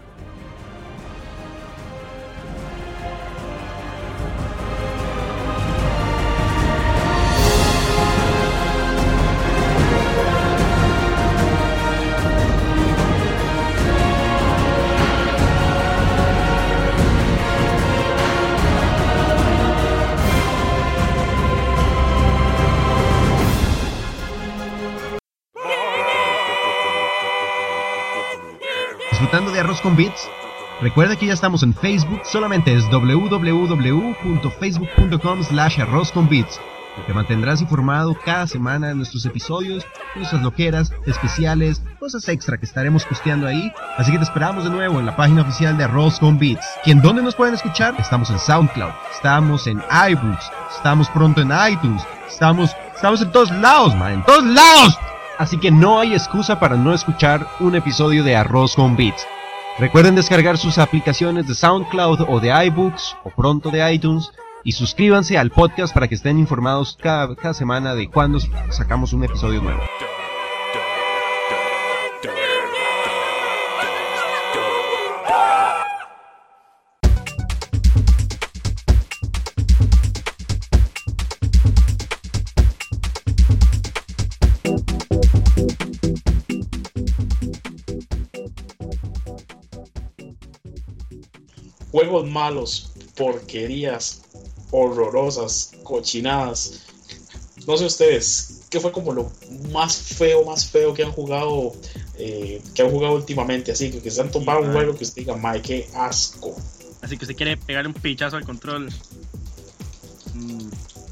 S3: Disfrutando de Arroz con Beats. Recuerda que ya estamos en Facebook, solamente es doble u doble u doble u punto facebook punto com slash arroz con beats. Te mantendrás informado cada semana de nuestros episodios, nuestras loqueras, especiales, cosas extra que estaremos posteando ahí. Así que te esperamos de nuevo en la página oficial de Arroz con Beats. ¿Y en dónde nos pueden escuchar? Estamos en SoundCloud, estamos en iBooks, estamos pronto en iTunes, estamos, estamos en todos lados, man, en todos lados. Así que no hay excusa para no escuchar un episodio de Arroz con Beats. Recuerden descargar sus aplicaciones de SoundCloud o de iBooks o pronto de iTunes y suscríbanse al podcast para que estén informados cada, cada semana de cuando sacamos un episodio nuevo.
S7: Juegos malos, porquerías, horrorosas, cochinadas. No sé ustedes, ¿qué fue como lo más feo, más feo que han jugado, eh, que han jugado últimamente? Así que, que se han tomado sí, un juego que usted diga, mae, qué asco.
S6: Así que usted quiere pegarle un pichazo al control. Mm.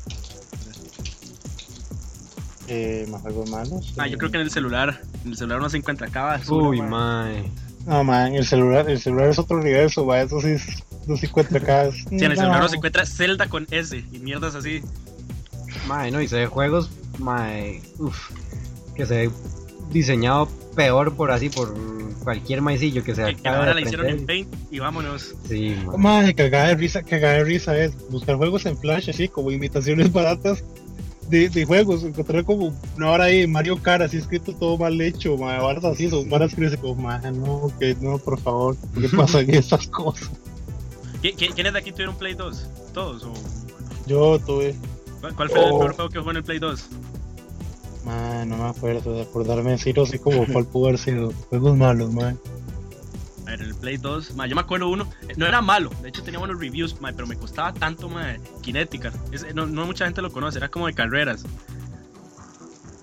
S4: Eh, ¿Más juegos malos?
S6: Ah, yo creo que en el celular. En el celular no se encuentra cada basura.
S3: Uy, mae.
S4: No, man, el celular, el celular es otro universo, man, eso sí no se encuentra acá.
S6: Sí, en el no. celular no se encuentra Zelda con S y mierdas así.
S3: Mae, no, y se ve juegos, mae, uff, que se ve diseñado peor por así, por cualquier maicillo que sea.
S6: Que, que ahora la hicieron en Paint y vámonos.
S3: Sí, man.
S4: Mae, cagada de risa, cagada de risa es buscar juegos en Flash así, como imitaciones baratas de, de juegos, encontrar como una hora ahí Mario Kart así escrito todo mal hecho, mae, varas así, son varas que dice como, mae, no, que no, por favor, ¿qué pasan estas cosas?
S6: ¿Quiénes de aquí tuvieron Play dos? ¿Todos? O...
S4: Yo tuve.
S6: ¿Cuál fue oh. el peor juego que jugó en el Play dos?
S4: Man, no me acuerdo de acordarme de Ciro, así como cuál pudo haber sido. Juegos malos, man.
S6: A ver, el Play dos, man, yo me acuerdo uno, no era malo, de hecho tenía buenos reviews, man, pero me costaba tanto, man, Kinetica. Es, no, no mucha gente lo conoce, era como de carreras.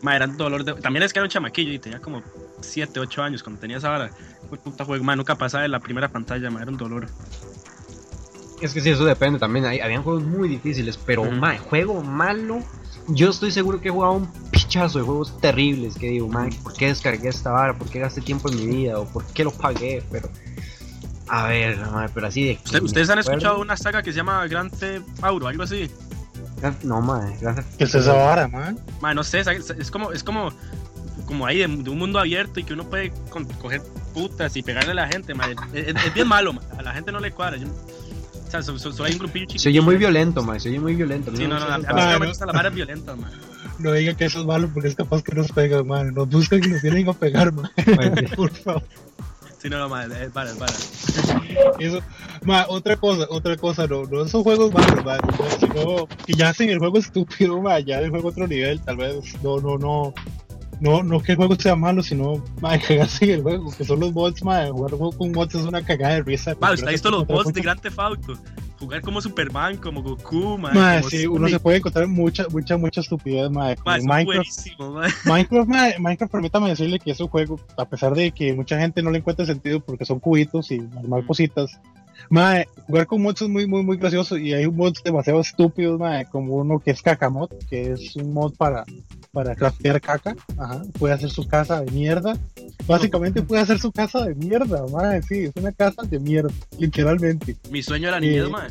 S6: Ma, era un dolor de... También es que era un chamaquillo y tenía como siete, ocho años cuando tenía esa vara. Fue puta juego, ma, nunca pasaba de la primera pantalla, ma, era un dolor.
S3: Es que sí, eso depende también. Hay, habían juegos muy difíciles, pero
S6: Ujú.
S3: ma, juego malo. Yo estoy seguro que he jugado un pichazo de juegos terribles que digo, ma, ¿por qué descargué esta vara? ¿Por qué gasté tiempo en mi vida? ¿O por qué lo pagué? Pero... A ver, ma, pero así de...
S6: ¿Usted- ¿Ustedes han escuchado una saga que se llama Grand Theft Auto, algo así?
S3: No, ma, gracias.
S4: ¿Qué es esa vara, man?
S6: Ma, no sé, es, es como... Es como como ahí de, de un mundo abierto y que uno puede con- coger putas y pegarle a la gente, ma. Es, es- es bien malo, ma. A la gente no le cuadra. Yo, o sea, so- so- soy un grupillo chiquito.
S3: Se oye muy violento, ma, se oye muy violento.
S6: Sí, no, no, a, a mí
S4: Ah,
S6: no me
S4: no.
S6: gustan las varas violentas, ma.
S4: No diga que eso es malo porque es capaz que nos pegan, man. Nos buscan y nos vienen a pegar, man. Por favor.
S6: Sí, no, no, ma, es vara, es vara.
S4: Eso, ma, otra cosa, otra cosa, no, no son juegos malos, ma, no, sino que ya hacen el juego estúpido, ma, ya el juego otro nivel, tal vez, no, no, no, no, no que el juego sea malo, sino, ma, cagarse en el juego, que son los bots, ma, jugar juego con bots es una cagada de risa.
S6: Ma, ¿usted ha visto los
S4: Encontrar
S6: bots de
S4: mucha-
S6: Grand Theft Auto? Jugar como Superman, como Goku, ma.
S4: Ma,
S6: como
S4: sí, uno
S6: Sonic.
S4: se puede encontrar mucha, mucha, mucha estupidez, ma,
S6: Ma,
S4: en
S6: son
S4: Minecraft.
S6: buenísimos, ma.
S4: Minecraft, ma, Minecraft, permítame decirle que es un juego, a pesar de que mucha gente no le encuentra sentido porque son cubitos y armar cositas, ma, jugar con mods es muy, muy, muy gracioso y hay mods demasiado estúpidos, ma, como uno que es Cacamod, que es un mod para, para craftear caca, ajá, puede hacer su casa de mierda, básicamente puede hacer su casa de mierda, ma, sí, es una casa de mierda, literalmente.
S6: Mi sueño de la niñez,
S4: Eh,
S6: ma.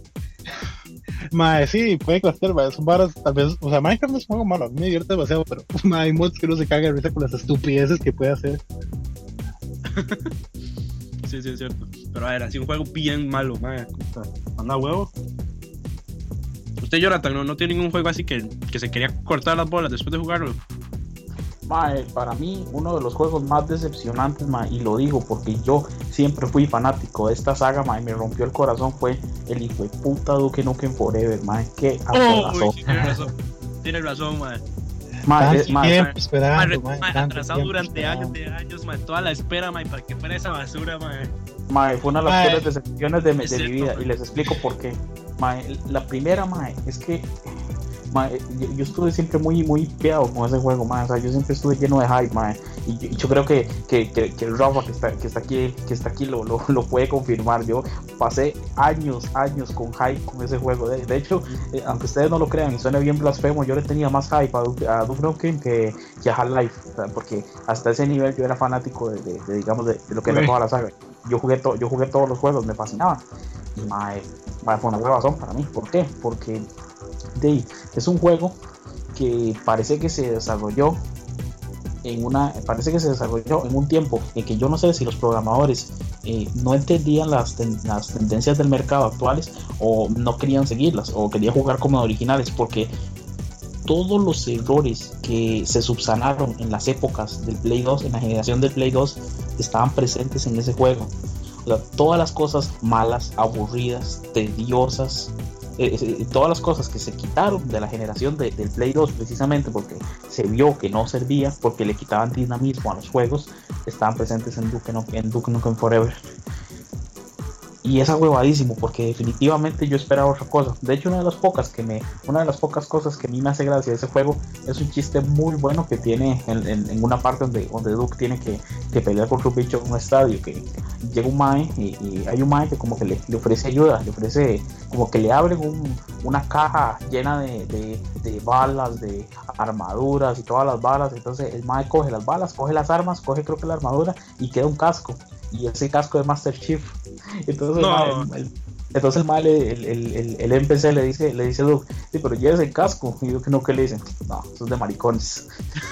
S4: Mae, sí, puede craftear, mae, son varas, tal vez, o sea, Minecraft no es un juego malo, a mí me divierte demasiado, pero mae, hay mods que uno se caga de risa con las estupideces que puede hacer.
S6: Sí, sí, es cierto. Pero a ver, así un juego bien malo, ma. Anda huevo. Usted, Jonathan, no, no tiene ningún juego así que, que se quería cortar las bolas después de jugarlo.
S2: Mae, para mí, uno de los juegos más decepcionantes, mae, y lo digo porque yo siempre fui fanático de esta saga, mae, me rompió el corazón, fue el hijo de puta Duke Nukem Forever, mae, qué
S6: Oh,
S2: abrazo.
S6: uy, sí, tiene razón. Tiene razón, ma.
S2: Mae,
S4: Tanto
S2: es- mae,
S4: tiempo
S6: Ma,
S4: esperando,
S6: re-
S4: mae,
S6: ma,
S4: tanto
S6: atrasado
S4: tiempo
S6: durante
S4: esperando.
S6: años de años, ma, toda la espera, ma, para que fuera esa basura, ma.
S2: mae, fue una de las
S4: Mae.
S2: peores decepciones de, mi-
S6: Es
S2: de mi
S6: cierto,
S2: vida
S6: mae.
S2: y les explico por qué. Mae, la primera, mae, es que mae, yo, yo estuve siempre muy muy peado con ese juego, mae, o sea, yo siempre estuve lleno de hype, mae, y yo, y yo creo que, que, que, que el Rafa que está, que está aquí, que está aquí lo, lo, lo puede confirmar. Yo pasé años, años con hype con ese juego. De, de hecho, eh, aunque ustedes no lo crean y suene bien blasfemo, yo le tenía más hype a Duke, a Duke Nukem que, que a Half-Life, o sea, porque hasta ese nivel yo era fanático de, de, de, digamos, de, de lo que era
S3: Uy.
S2: toda la saga. Yo jugué, to, yo jugué todos los juegos, me fascinaban. Y mae, mae, fue una huevazón para mí. ¿Por qué? Porque de, es un juego que parece que se desarrolló en una parece que se desarrolló en un tiempo en que yo no sé si los programadores eh, no entendían las, ten, las tendencias del mercado actuales o no querían seguirlas o querían jugar como originales, porque todos los errores que se subsanaron en las épocas del Play dos, en la generación del Play dos, estaban presentes en ese juego. O sea, todas las cosas malas, aburridas, tediosas, eh, eh, todas las cosas que se quitaron de la generación de, del Play dos, precisamente porque se vio que no servía, porque le quitaban dinamismo a los juegos, estaban presentes en Duke Nukem, en Duke Nukem Forever. Y es huevadísimo, porque definitivamente yo esperaba otra cosa. De hecho, una de las pocas que me, una de las pocas cosas que a mí me hace gracia de ese juego es un chiste muy bueno que tiene en, en, en una parte donde, donde Duke tiene que, que pelear contra un bicho en un estadio, que llega un mae y, y hay un mae que como que le, le ofrece ayuda, le ofrece como que le abren un, una caja llena de, de, de balas, de armaduras y todas las balas. Entonces el mae coge las balas, coge las armas, coge creo que la armadura y queda un casco. Y ese casco de Master Chief. Entonces,
S6: No.
S2: el, mae, el, entonces el, mae, el, el, el, el N P C le dice, le dice Duke, sí, pero lleves el casco. Y Duke no, que le dicen, no, eso es de maricones.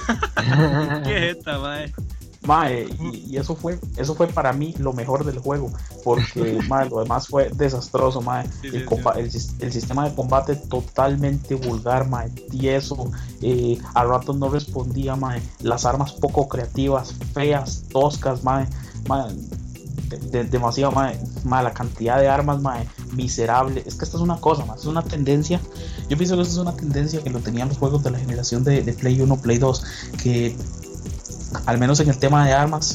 S6: Qué jeta, mae.
S2: Mae, y, y eso fue, eso fue para mí lo mejor del juego, porque mae, lo demás fue desastroso, mae.
S6: Sí, sí,
S2: El, comba- el, sis- el sistema de combate totalmente vulgar, mae, tieso, eh, a ratos no respondía, mae. Las armas poco creativas, feas, toscas, mae, mae, de- de- demasiado, mae, mae, la cantidad de armas, mae, miserable. Es que esto es una cosa, mae, es una tendencia. Yo pienso que esto es una tendencia que lo tenían los juegos de la generación de, de Play uno, Play dos, que al menos en el tema de armas,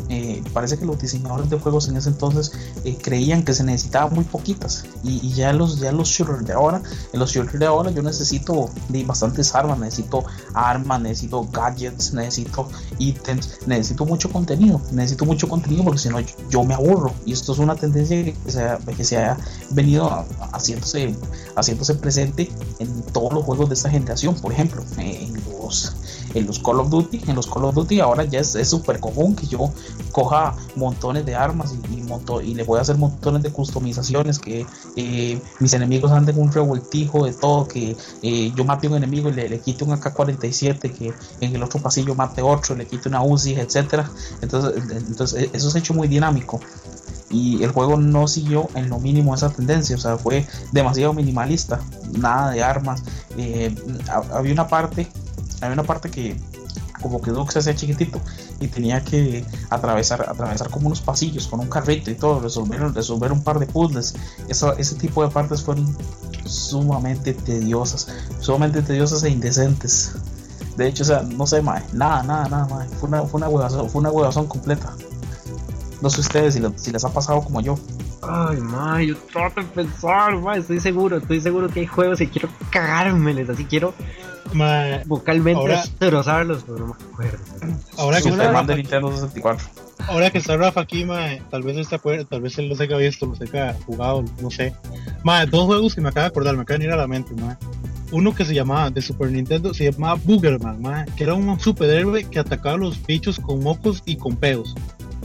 S2: eh, parece que los diseñadores de juegos en ese entonces eh, creían que se necesitaban muy poquitas, y, y ya los ya los shooters de ahora, en los shooters de ahora yo necesito de bastantes armas, necesito armas, necesito gadgets, necesito ítems, necesito mucho contenido, necesito mucho contenido porque si no yo, yo me aburro, y esto es una tendencia que se ha, que se ha venido haciéndose, haciéndose presente en todos los juegos de esta generación. Por ejemplo, eh, en los en los Call of Duty, en los Call of Duty ahora ya es súper común que yo coja montones de armas y, y, monto, y le voy a hacer montones de customizaciones, que eh, mis enemigos anden un revoltijo de todo, que eh, yo mate a un enemigo y le, le quite un A K cuarenta y siete, que en el otro pasillo mate otro, le quite una U Z I, etcétera. Entonces, entonces eso se ha hecho muy dinámico, y el juego no siguió en lo mínimo esa tendencia, o sea, fue demasiado minimalista, nada de armas. Eh, había una parte había una parte que como que Duke se hacía chiquitito y tenía que atravesar atravesar como unos pasillos con un carrito y todo, resolver, resolver un par de puzzles. Eso, ese tipo de partes fueron sumamente tediosas, sumamente tediosas e indecentes. De hecho, o sea, no sé, mae, nada, nada, nada, mae. Fue una, fue una huevazón, fue una huevazón completa. No sé ustedes si, lo, si les ha pasado como yo.
S3: Ay, mae, yo trato de pensar, mae, estoy seguro, estoy seguro que hay juegos y quiero cagármeles, así quiero mae, vocalmente ahora, destrozarlos, pero no me acuerdo.
S4: Ahora que
S2: está Rafa, de Nintendo sesenta y cuatro.
S4: Ahora que está Rafa aquí, mae, tal vez se acuerde, tal vez él los haya visto, los haya jugado, no sé. Mae, dos juegos que me acaba de acordar, me acaban de ir a la mente, mae. Uno que se llamaba, de Super Nintendo, se llamaba Boogerman, mae, que era un superhéroe que atacaba a los bichos con mocos y con pedos.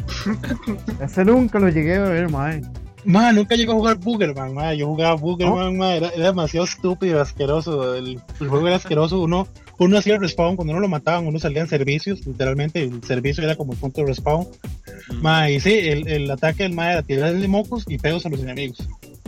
S5: Ese nunca lo llegué a ver, mae.
S4: Man, nunca llegó a jugar Boogerman, man. Yo jugaba Boogerman, ¿Oh? man, era, era demasiado estúpido, asqueroso. El, el juego era asqueroso. Uno, uno hacía el respawn, cuando uno lo mataban, uno salía en servicios, literalmente. El servicio era como el punto de respawn. Mm. Man, y sí, el, el ataque del man era tirarle mocos y pedos a los enemigos.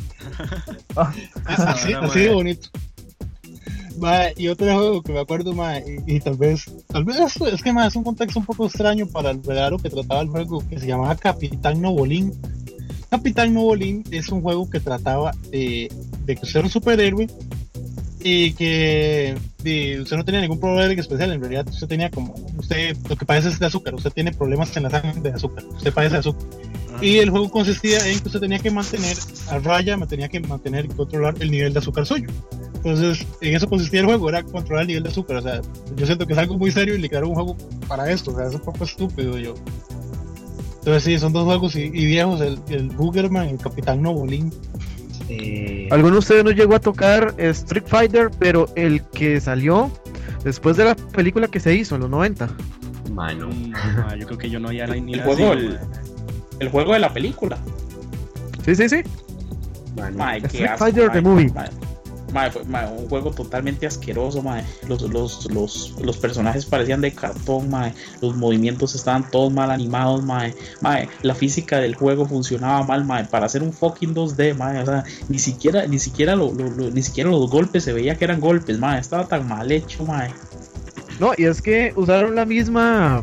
S4: ah, así, así de bonito. Man, y otro juego que me acuerdo, man, y, y tal vez, tal vez esto, es que man, es un contexto un poco extraño para el verdadero que trataba el juego, que se llamaba Capitán Novolín. Capitán Novolín es un juego que trataba de, de que usted era un superhéroe y que de, usted no tenía ningún problema especial. En realidad usted tenía como, usted lo que padece es de azúcar, usted tiene problemas en la sangre de azúcar, usted padece de azúcar. Y el juego consistía en que usted tenía que mantener a raya, tenía que mantener y controlar el nivel de azúcar suyo. Entonces, en eso consistía el juego, era controlar el nivel de azúcar. O sea, yo siento que es algo muy serio y le crearon un juego para esto, o sea, es un poco estúpido yo. Entonces sí, son dos juegos y, y viejos, el, el Boogerman y el Capitán Novolín.
S5: Eh... ¿Alguno de ustedes no llegó a tocar Street Fighter, pero el que salió después de la película que se hizo en los noventa?
S6: Mano, no, yo creo que yo no había ni
S2: el juego, el, el juego de la película.
S5: Sí, sí, sí.
S2: Mae,
S5: Street Fighter the movie.
S2: Mae. Mae, fue, mae, un juego totalmente asqueroso, mae. Los, los, los, los personajes parecían de cartón, mae. Los movimientos estaban todos mal animados, mae. Mae, la física del juego funcionaba mal, mae. Para hacer un fucking dos D, mae. O sea, ni siquiera, ni siquiera, lo, lo, lo, ni siquiera los golpes se veía que eran golpes, mae. Estaba tan mal hecho, mae.
S5: No, y es que usaron la misma,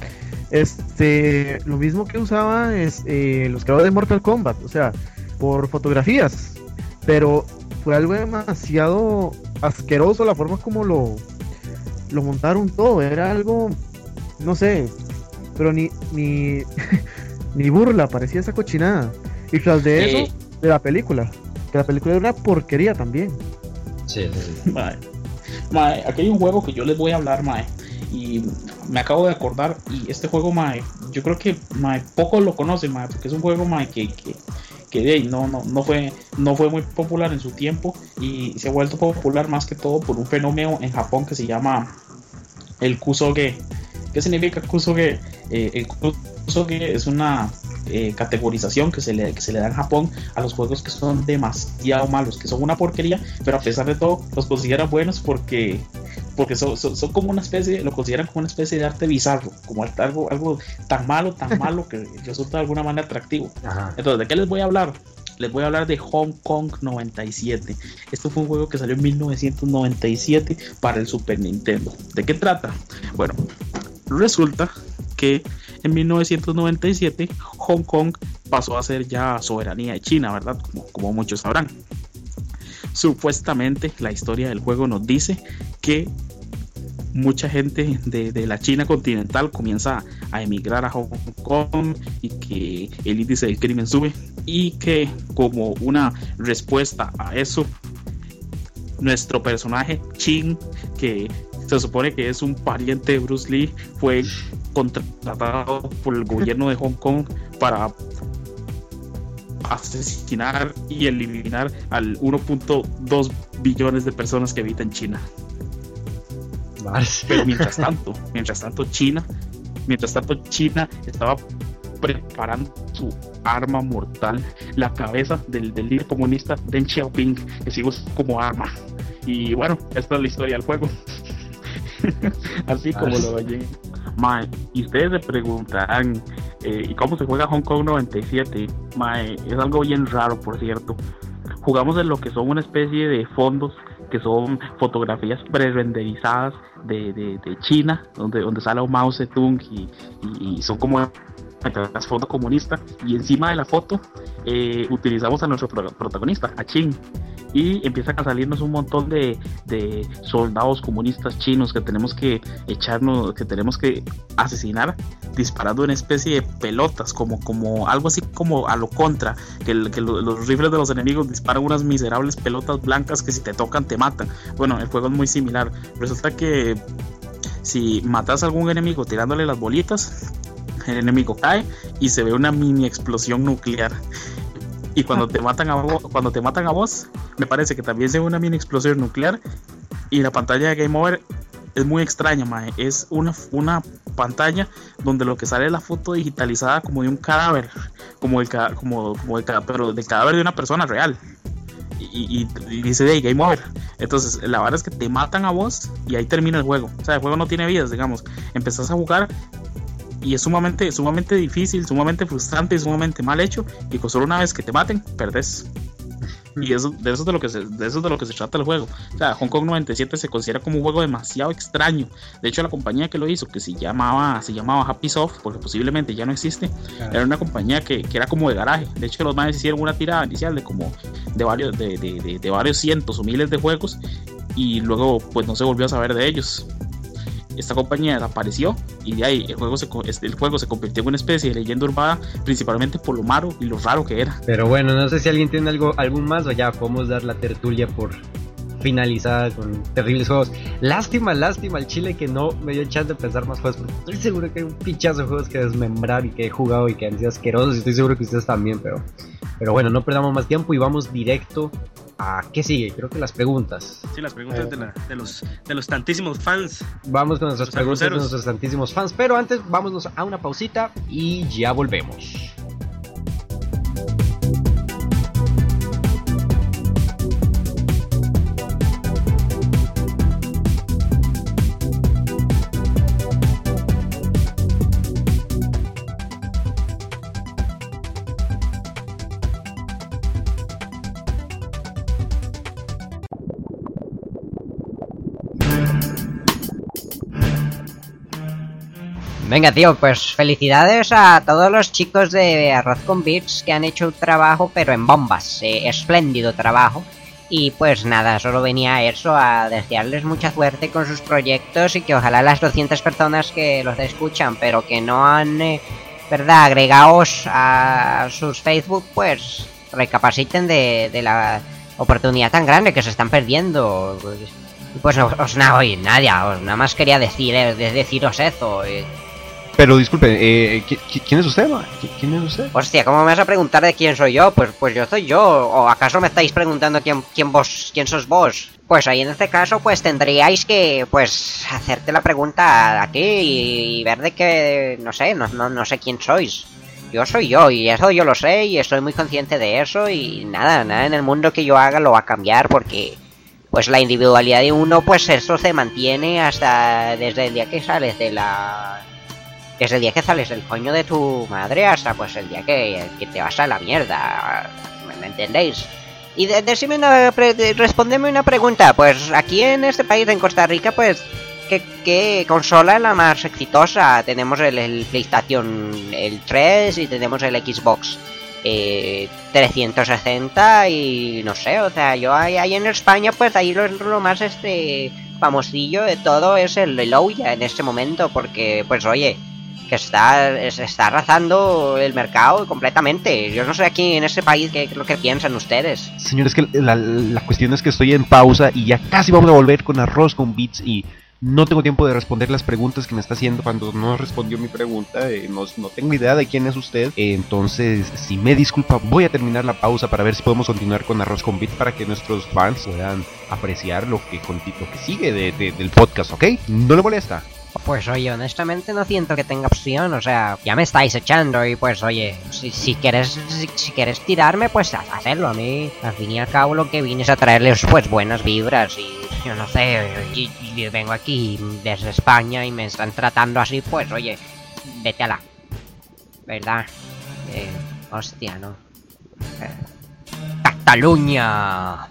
S5: este, lo mismo que usaba es, eh, los creadores de Mortal Kombat, o sea, por fotografías, pero fue algo demasiado asqueroso la forma como lo, lo montaron todo, era algo, no sé, pero ni, ni, ni burla, parecía esa cochinada. Y tras de eso, eh. de la película, que la película era una porquería también.
S2: Sí, sí. Mae. Mae, aquí hay un juego que yo les voy a hablar, mae, y me acabo de acordar, y este juego, mae, yo creo que, mae, pocos lo conocen, mae, porque es un juego, mae, que... que que no, no, no, fue, no fue muy popular en su tiempo y se ha vuelto popular más que todo por un fenómeno en Japón que se llama el Kusoge. ¿Qué significa Kusoge? Eh, el Kusoge es una eh, categorización que se, le, que se le da en Japón a los juegos que son demasiado malos, que son una porquería, pero a pesar de todo los consideran buenos porque... porque son, son, son como una especie, lo consideran como una especie de arte bizarro, como algo, algo tan malo, tan malo que resulta de alguna manera atractivo. Ajá. Entonces, ¿de qué les voy a hablar? Les voy a hablar de Hong Kong noventa y siete. Esto fue un juego que salió en mil novecientos noventa y siete para el Super Nintendo. ¿De qué trata? Bueno, resulta que en mil novecientos noventa y siete Hong Kong pasó a ser ya soberanía de China, ¿verdad? Como, como muchos sabrán. Supuestamente la historia del juego nos dice que mucha gente de, de la China continental comienza a emigrar a Hong Kong y que el índice del crimen sube, y que como una respuesta a eso, nuestro personaje Chin, que se supone que es un pariente de Bruce Lee, fue contratado por el gobierno de Hong Kong para asesinar y eliminar al uno punto dos billones de personas que habitan China. Pero mientras tanto, mientras tanto China, mientras tanto China estaba preparando su arma mortal, la cabeza del, del líder comunista Deng Xiaoping, que sigue como arma. Y bueno, esta es la historia del juego. Así como lo oyen. Mae, y ustedes se preguntarán, eh, ¿y cómo se juega Hong Kong noventa y siete? Mae, es algo bien raro, por cierto. Jugamos en lo que son una especie de fondos, que son fotografías pre-renderizadas de, de, de China, donde, donde sale Mao Zedong y, y, y son como las fotos comunistas, y encima de la foto eh, utilizamos a nuestro pro- protagonista, a Chin, y empiezan a salirnos un montón de, de soldados comunistas chinos que tenemos que echarnos, que tenemos que asesinar disparando una especie de pelotas, como, como algo así como a lo contra, que, el, que lo, los rifles de los enemigos disparan unas miserables pelotas blancas que si te tocan te matan. Bueno, el juego es muy similar. Resulta que si matas a algún enemigo tirándole las bolitas, el enemigo cae y se ve una mini explosión nuclear. Y cuando te matan a vos, cuando te matan a vos, me parece que también se ve una mini explosión nuclear. Y la pantalla de Game Over es muy extraña, mae. Es una, una pantalla donde lo que sale es la foto digitalizada como de un cadáver, como el como, como el pero del cadáver de una persona real. Y, y, y dice de hey, Game Over. Entonces la verdad es que te matan a vos y ahí termina el juego. O sea, el juego no tiene vidas, digamos. Empezás a jugar y es sumamente, sumamente difícil, sumamente frustrante y sumamente mal hecho, y con solo una vez que te maten, perdés. Y eso, de, eso es de, lo que se, de eso es de lo que se trata el juego. O sea, Hong Kong noventa y siete se considera como un juego demasiado extraño. De hecho, la compañía que lo hizo, que se llamaba, se llamaba Happy Soft, porque posiblemente ya no existe, claro, era una compañía que, que era como de garaje. De hecho, los manes hicieron una tirada inicial de como de varios, de, de, de, de varios cientos o miles de juegos, y luego pues no se volvió a saber de ellos. Esta compañía desapareció y de ahí el juego, se, el juego se convirtió en una especie de leyenda urbana, principalmente por lo malo y lo raro que era.
S3: Pero bueno, no sé si alguien tiene algo, algún más, o ya podemos dar la tertulia por finalizada con terribles juegos. Lástima, lástima al chile que no me dio chance de pensar más juegos, porque estoy seguro que hay un pichazo de juegos que desmembrar y que he jugado y que han sido asquerosos, y estoy seguro que ustedes también, pero, pero bueno, no perdamos más tiempo y vamos directo a ¿qué sigue? Creo que las preguntas.
S6: Sí, las preguntas eh. de, la, de, los, de los tantísimos fans.
S3: Vamos con nuestras preguntas arroceros. de nuestros tantísimos fans, pero antes vámonos a una pausita y ya volvemos.
S10: Venga, tío, pues felicidades a todos los chicos de Arroz con Bits que han hecho un trabajo, pero en bombas, eh, espléndido trabajo. Y pues nada, solo venía a eso, a desearles mucha suerte con sus proyectos y que ojalá las doscientas personas que los escuchan, pero que no han, eh, verdad, agregados a sus Facebook, pues recapaciten de, de la oportunidad tan grande que se están perdiendo. Y pues os, os nada, oye, nada, os nada más quería decir, eh, deciros eso. Eh.
S3: Pero disculpe, eh, ¿quién es usted, ma? ¿Quién es usted?
S10: Hostia, ¿cómo me vas a preguntar de quién soy yo? Pues pues yo soy yo. ¿O acaso me estáis preguntando quién quién vos quién sos vos? Pues ahí en este caso pues tendríais que pues hacerte la pregunta aquí y, y ver de qué, no sé, no, no, no sé quién sois. Yo soy yo y eso yo lo sé y estoy muy consciente de eso y nada, nada en el mundo que yo haga lo va a cambiar porque pues la individualidad de uno pues eso se mantiene hasta desde el día que sales de la... Desde el día que sales del coño de tu madre hasta pues el día que, que te vas a la mierda, ¿me entendéis? Y de, decime una, pre, de, respondeme una pregunta, pues aquí en este país, en Costa Rica, pues ¿qué, qué consola es la más exitosa? Tenemos el, el PlayStation el tres y tenemos el Xbox eh, trescientos sesenta y no sé, o sea, yo ahí, ahí en España pues ahí lo, lo más este famosillo de todo es el Ouya en este momento, porque, pues oye, que está, está arrasando el mercado completamente. Yo no sé aquí en este país qué es lo que piensan ustedes.
S11: Señores, que la, la cuestión es que estoy en pausa y ya casi vamos a volver con Arroz con Beats y no tengo tiempo de responder las preguntas que me está haciendo cuando no respondió mi pregunta. Eh, no, no tengo idea de quién es usted. Eh, entonces, si me disculpa, voy a terminar la pausa para ver si podemos continuar con Arroz con Beats para que nuestros fans puedan apreciar lo que, lo que sigue de, de, del podcast, ¿ok? ¿No le molesta?
S10: Pues oye, honestamente no siento que tenga opción, o sea, ya me estáis echando y pues oye, si, si quieres si, si quieres tirarme, pues hacerlo. A mí, al fin y al cabo, lo que vine es a traerles pues buenas vibras y yo no sé, y, y vengo aquí desde España y me están tratando así, pues oye, vete a la... ¿Verdad? Eh, hostia, ¿no? Eh, ¡Cataluña!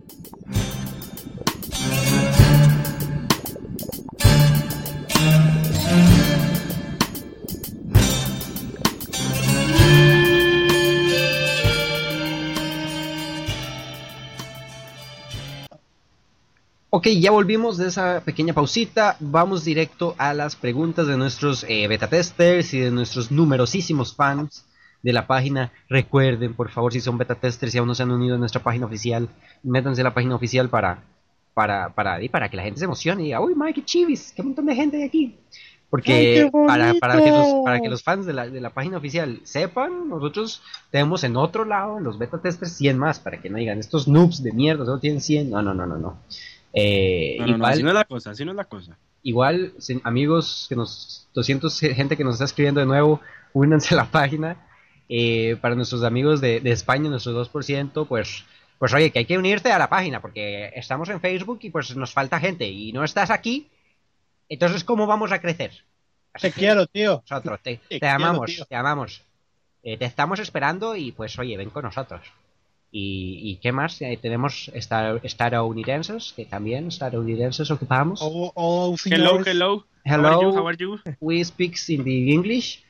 S3: Ok, ya volvimos de esa pequeña pausita. Vamos directo a las preguntas de nuestros eh, beta testers y de nuestros numerosísimos fans de la página. Recuerden, por favor, si son beta testers y aún no se han unido a nuestra página oficial, métanse a la página oficial para para para, y para que la gente se emocione y diga, uy, madre, qué chivis, qué montón de gente hay aquí. Porque
S4: Ay,
S3: para, para, que los, para que los fans de la, de la página oficial sepan, nosotros tenemos en otro lado, en los beta testers, cien más, para que no digan, estos noobs de mierda solo tienen cien. No, no, no, no, no. Eh,
S6: No, no, no,
S3: igual,
S6: así no es la cosa, así no es la cosa.
S3: igual, sin- amigos, que nos, doscientos gente que nos está escribiendo de nuevo, únanse a la página. Eh, para nuestros amigos de, de España, nuestros dos por ciento, pues, pues oye, que hay que unirte a la página, porque estamos en Facebook y pues nos falta gente, y no estás aquí, entonces ¿cómo vamos a crecer? Así
S4: Te
S3: que
S4: quiero, tío.
S3: nosotros, te,
S4: Te
S3: te
S4: quiero,
S3: amamos,
S4: tío.
S3: te amamos. Eh, te estamos esperando y pues oye, ven con nosotros. ¿Y, y qué más? Eh, tenemos estar- estadounidenses, que también estadounidenses ocupamos.
S4: Oh, oh,
S6: Hello,
S4: señores.
S6: hello.
S3: Hello.
S6: How are you? How are you?
S3: We speak in the English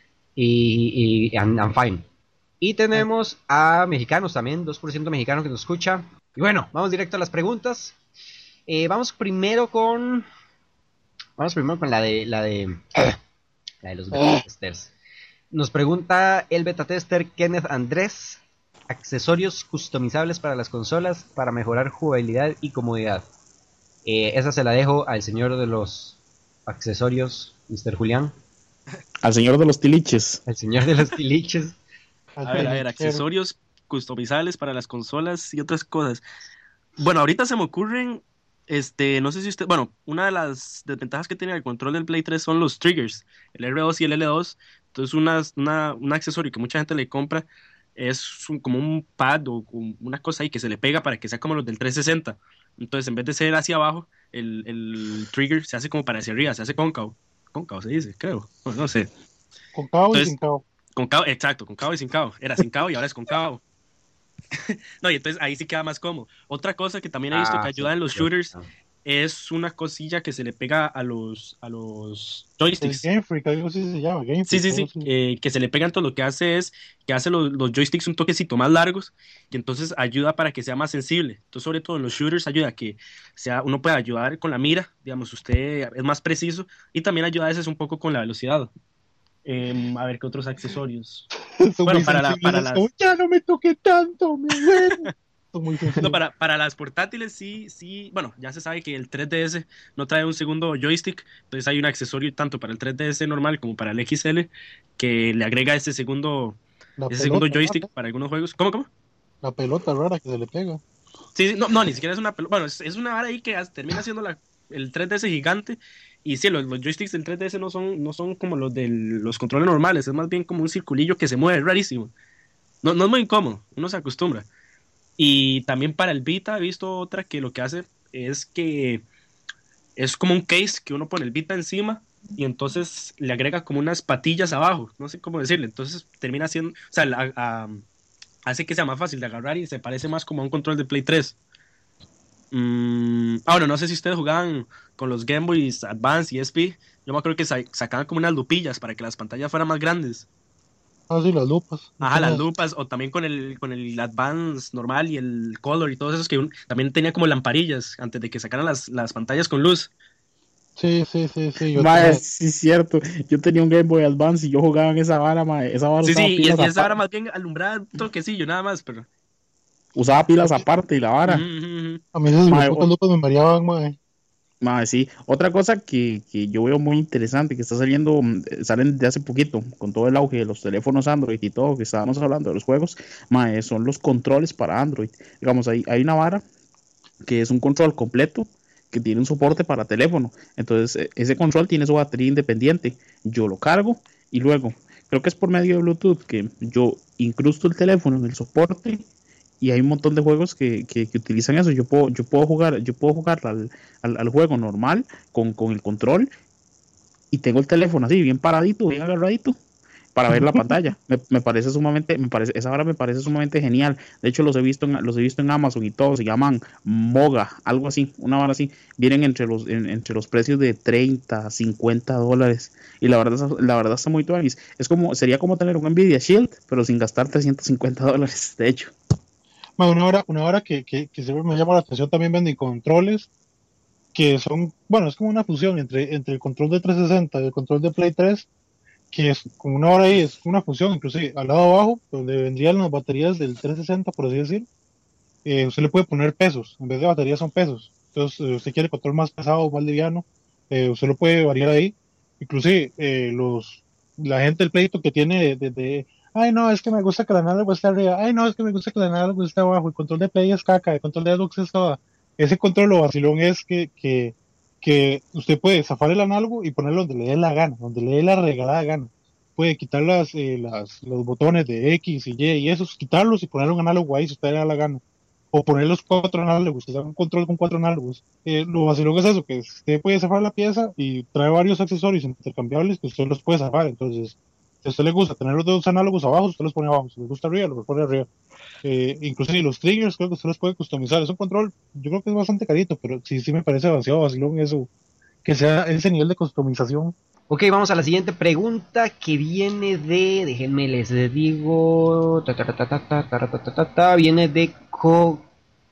S3: y, y and, and fine. Y tenemos a mexicanos también, dos por ciento mexicanos que nos escucha. Y bueno, vamos directo a las preguntas. Eh, vamos primero con... Vamos primero con la de... La de, la de los beta testers. Nos pregunta el beta tester Kenneth Andrés. Accesorios customizables para las consolas para mejorar jugabilidad y comodidad. Eh, esa se la dejo al señor de los accesorios, mister Julián.
S2: Al señor de los tiliches.
S3: El señor de los tiliches.
S6: A ver, a ver, accesorios customizables para las consolas y otras cosas. Bueno, ahorita se me ocurren, este, no sé si usted, bueno, una de las desventajas que tiene el control del Play tres son los triggers, el R dos y el L dos. Entonces, una, una, un accesorio que mucha gente le compra es un- como un pad o un- una cosa ahí que se le pega para que sea como los del trescientos sesenta. Entonces, en vez de ser hacia abajo, el, el trigger se hace como para hacia arriba, se hace cóncavo. Cóncavo se dice, creo. No, no sé.
S4: Con cabo y
S6: Entonces,
S4: sin cabo.
S6: Concavo, exacto, concavo y sin cabo. Era sin cabo y ahora es concavo. No, y entonces ahí sí queda más cómodo. Otra cosa que también he visto
S3: Ah,
S6: que ayuda
S3: sí,
S6: en los
S3: sí,
S6: shooters
S3: ah.
S6: es una cosilla que se le pega a los, a los
S4: El
S6: joysticks.
S4: Game Freak, algo así se llama. Game
S6: Sí,
S4: Freak,
S6: sí, sí,
S4: algo así.
S6: eh, que se le pegan, todo lo que hace es que hace los, los joysticks un toquecito más largos y entonces ayuda para que sea más sensible. Entonces, sobre todo en los shooters, ayuda a que sea, uno pueda ayudar con la mira, digamos, usted es más preciso y también ayuda a veces un poco con la velocidad. Em, a ver, ¿qué otros accesorios?
S4: Son
S6: Bueno,
S4: muy
S6: para, la,
S4: sensibles,
S6: para
S4: es
S6: las...
S4: como, ya no me toque tanto, me duele. Son muy sensibles.
S6: No, para, para las portátiles sí, sí, bueno, ya se sabe que el tres D S no trae un segundo joystick, entonces hay un accesorio tanto para el tres D S normal como para el X L que le agrega ese segundo,
S4: La
S6: ese segundo
S4: pelota
S6: joystick
S4: rara,
S6: para algunos juegos. ¿Cómo, cómo?
S4: la pelota rara que se le pega.
S6: Sí, sí, no, no, ni siquiera es una pelota, bueno, es, es una vara ahí que as- termina siendo la, el tres D S gigante y sí, los, los joysticks del tres D S no son, no son como los de los controles normales, es más bien como un circulillo que se mueve, es rarísimo. No, no es muy incómodo, uno se acostumbra. Y también para el Vita he visto otra que lo que hace es que es como un case que uno pone el Vita encima y entonces le agrega como unas patillas abajo, no sé cómo decirle, entonces termina siendo, o sea, la- a- hace que sea más fácil de agarrar y se parece más como a un control de Play tres. Mm, ah, bueno, no sé si ustedes jugaban con los Game Boys Advance y S P, yo me acuerdo que sa- sacaban como unas lupillas para que las pantallas fueran más grandes.
S4: Ah, sí, las lupas.
S6: Ajá, las
S4: Entonces,
S6: lupas, o también con el, con el Advance normal y el Color y todos esos que un- también tenía como lamparillas antes de que sacaran las, las pantallas con luz.
S4: sí, sí, sí, sí, yo
S2: Mae,
S4: tenía.
S2: sí es cierto. Yo tenía un Game Boy Advance y yo jugaba en esa vara, mae. Esa vara
S6: Sí,
S2: usaba
S6: sí, y,
S2: pilas
S6: y esa era
S2: aparte.
S6: más bien alumbrada un toquecillo, nada más, pero...
S2: Usaba pilas aparte y la
S6: Ujú,
S2: vara.
S6: ujú, ujú.
S4: A mí esas
S2: Mae,
S4: putas
S2: o-
S4: lupas me mareaban, mae.
S2: mae, sí. Otra cosa que, que yo veo muy interesante, que está saliendo, mm, eh, salen de hace poquito, con todo el auge de los teléfonos Android y todo, que estábamos hablando de los juegos, mae, son los controles para Android. Digamos, hay, hay una vara que es un control completo que tiene un soporte para teléfono. Entonces, e- ese control tiene su batería independiente. Yo lo cargo y luego, creo que es por medio de Bluetooth que yo incrusto el teléfono en el soporte y hay un montón de juegos que, que, que utilizan eso. Yo puedo, yo puedo jugar, yo puedo jugar al, al, al juego normal con, con el control y tengo el teléfono así, bien paradito, bien agarradito para ver la pantalla. Me, me parece sumamente, me parece, esa hora me parece sumamente genial. De hecho, los he visto en, los he visto en Amazon y todo, se llaman Moga, algo así, una hora así. Vienen entre los, en, entre los precios de treinta, cincuenta dólares. Y la verdad, la verdad está muy tuanis. Es como, sería como tener un Nvidia Shield, pero sin gastar trescientos cincuenta dólares, de hecho.
S4: Mae, una hora, una hora que, que, que siempre me llama la atención también venden controles que son, bueno, es como una fusión entre, entre el control de trescientos sesenta y el control de Play tres, que es como una hora ahí, es una fusión, inclusive al lado abajo, donde vendrían las baterías del trescientos sesenta, por así decir, eh, usted le puede poner pesos, en vez de baterías son pesos. Entonces, si usted quiere control más pesado o más liviano, eh, usted lo puede variar ahí. Inclusive, eh, los, la gente del pleito que tiene de, de- de, ay no, es que me gusta que el análogo esté arriba, ay no, es que me gusta que el análogo esté abajo, el control de Play es caca, el control de Xbox es toda. Ese control o vacilón es que, que, que usted puede zafar el análogo y ponerlo donde le dé la gana, donde le dé la regalada gana. Puede quitar las, eh, las, los botones de X y Y y esos, quitarlos y ponerle un análogo ahí si usted le da la gana o poner los cuatro análogos, que sea un control con cuatro análogos. Eh, lo vacilón es eso, que usted puede zafar la pieza y trae varios accesorios intercambiables que usted los puede zafar. Entonces, si a usted le gusta tener los dos análogos abajo, usted los pone abajo. Si le gusta arriba, los pone arriba. Eh, inclusive los triggers, creo que usted los puede customizar. Es un control, yo creo que es bastante carito, pero sí, sí me parece demasiado vacilón eso, que sea ese nivel de customización.
S3: Ok, vamos a la siguiente pregunta que viene de. Déjenme les digo. Ta, ta, ta, ta, ta, ta, ta, ta, ta, ta, viene de Co.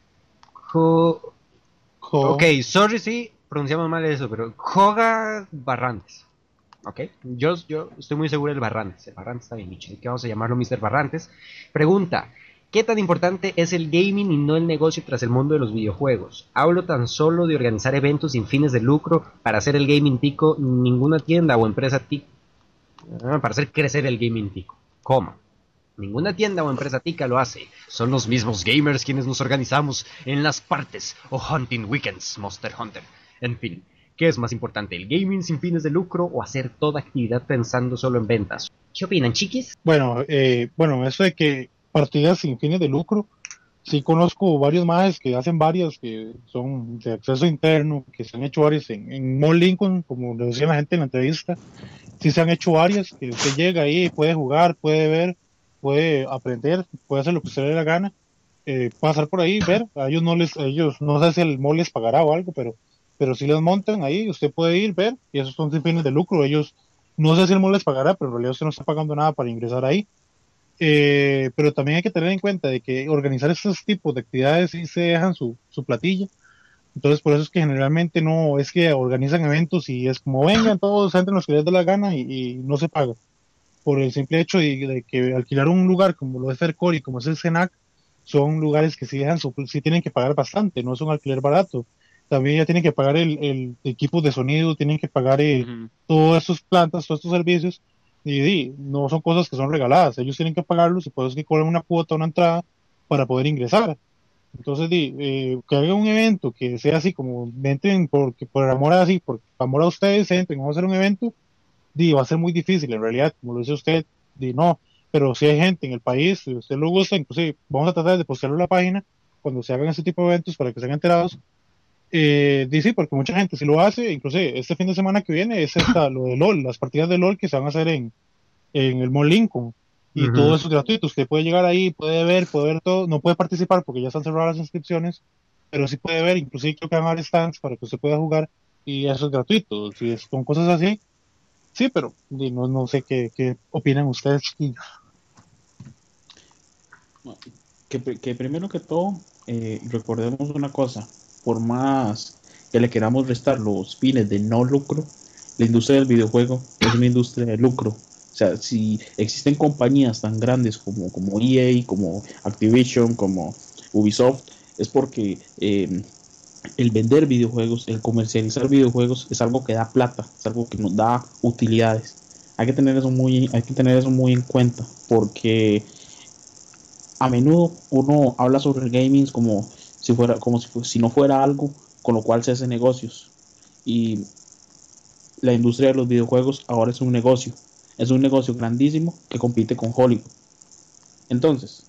S3: Co.
S4: Jo,
S3: Ok, sorry si pronunciamos mal eso, pero Koga Barrantes. Ok, yo, yo estoy muy seguro del Barrantes. El Barrantes está bien dicho, así que vamos a llamarlo mister Barrantes. Pregunta: ¿qué tan importante es el gaming y no el negocio tras el mundo de los videojuegos? Hablo tan solo de organizar eventos sin fines de lucro para hacer el gaming tico, ninguna tienda o empresa tico, ah, para hacer crecer el gaming tico. ¿Cómo? Ninguna tienda o empresa tica lo hace. Son los mismos gamers quienes nos organizamos en las partes o hunting weekends, Monster Hunter. En fin, ¿qué es más importante, el gaming sin fines de lucro o hacer toda actividad pensando solo en ventas? ¿Qué opinan, chiquis?
S4: Bueno, eh, bueno, eso de que partidas sin fines de lucro, sí conozco varios más que hacen varias que son de acceso interno, que se han hecho varias en, en Mall Lincoln, como le decía la gente en la entrevista, sí se han hecho varias, que usted llega ahí, puede jugar, puede ver, puede aprender, puede hacer lo que usted le dé la gana, eh, pasar por ahí, ver, a ellos no les, a ellos, no sé si el mall les pagará o algo, pero, pero si les montan ahí, usted puede ir, ver, y esos son sin fines de lucro, ellos, no sé si el mall les pagará, pero en realidad usted no está pagando nada para ingresar ahí. Eh, pero también hay que tener en cuenta de que organizar estos tipos de actividades sí se dejan su, su platilla. Entonces, por eso es que generalmente no es que organizan eventos y es como vengan todos, entren los que les dé la gana y, y no se paga. Por el simple hecho de, de que alquilar un lugar como lo es Faircore y como es el Cenac, son lugares que sí, dejan su, sí tienen que pagar bastante, no es un alquiler barato. También ya tienen que pagar el, el equipo de sonido, tienen que pagar el,
S6: Ujú.
S4: todas estas plantas, todos estos servicios, y, y no son cosas que son regaladas, ellos tienen que pagarlos y por eso es que cobran una cuota, una entrada para poder ingresar. Entonces, di, eh, que haga un evento que sea así como entren porque por amor a así, por amor a ustedes, entren, vamos a hacer un evento, di, va a ser muy difícil en realidad, como lo dice usted, di, no, pero si hay gente en el país, si a usted le gusta, inclusive vamos a tratar de postearlo en la página cuando se hagan este tipo de eventos para que sean enterados. Eh, di, sí, porque mucha gente si lo hace, inclusive este fin de semana que viene es esta, lo de LOL, las partidas de LOL que se van a hacer en, en el Mall Lincoln. Y todo
S3: Ujú.
S4: eso es gratuito. Usted puede llegar ahí, puede ver, puede ver todo. No puede participar porque ya están cerradas las inscripciones, pero sí puede ver. Inclusive creo que van a haber stands para que usted pueda jugar y eso es gratuito. Si es con cosas así, sí, pero di, no, no sé qué, qué opinan ustedes, chiquillos.
S2: Que, que primero que todo, eh, recordemos una cosa, por más que le queramos restar los fines de no lucro, la industria del videojuego es una industria de lucro. O sea, si existen compañías tan grandes como, como E A, como Activision, como Ubisoft, es porque eh, el vender videojuegos, el comercializar videojuegos es algo que da plata, es algo que nos da utilidades. Hay que tener eso muy, hay que tener eso muy en cuenta, porque a menudo uno habla sobre el gaming como si fuera, como si, si no fuera algo con lo cual se hace negocios. Y la industria de los videojuegos ahora es un negocio. Es un negocio grandísimo que compite con Hollywood. Entonces,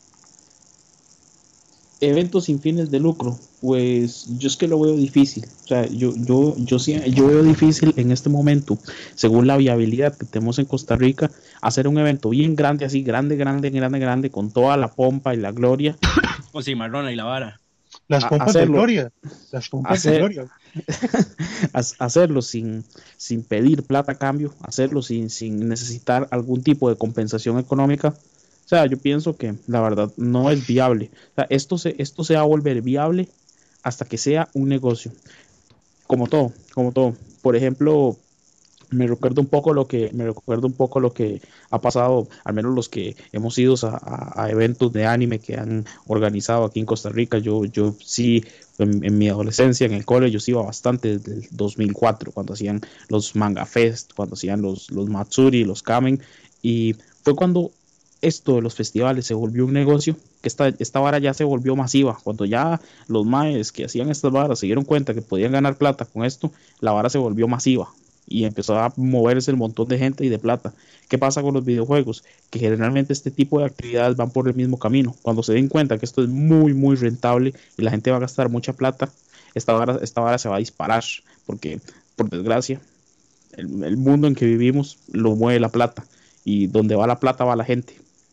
S2: eventos sin fines de lucro, pues yo es que lo veo difícil. O sea, yo, yo, yo, sí, yo veo difícil en este momento, según la viabilidad que tenemos en Costa Rica, hacer un evento bien grande, así, grande, grande, grande, grande, con toda la pompa y la gloria.
S6: O sí, Marrona y la vara.
S4: Las pompas de gloria. Las pompas
S2: hacer,
S4: de gloria.
S2: hacerlo sin, sin pedir plata a cambio, hacerlo sin, sin necesitar algún tipo de compensación económica. O sea, yo pienso que la verdad no es viable. O sea, esto se, esto se va a volver viable hasta que sea un negocio. Como todo, como todo. Por ejemplo, me recuerdo un poco lo que, me recuerdo un poco lo que ha pasado, al menos los que hemos ido a, a, a eventos de anime que han organizado aquí en Costa Rica. Yo, yo sí, en, en mi adolescencia, en el cole, yo sí iba bastante desde el dos mil cuatro, cuando hacían los Manga Fest, cuando hacían los, los Matsuri, los Kamen, y fue cuando esto de los festivales se volvió un negocio, que esta, esta vara ya se volvió masiva. Cuando ya los maes que hacían estas varas se dieron cuenta que podían ganar plata con esto, la vara se volvió masiva y empezó a moverse el montón de gente y de plata. ¿Qué pasa con los videojuegos? Que generalmente este tipo de actividades van por el mismo camino. Cuando se den cuenta que esto es muy muy rentable y la gente va a gastar mucha plata, esta vara, esta vara se va a disparar, porque por desgracia el, el mundo en que vivimos lo mueve la plata, y donde va la plata va la gente.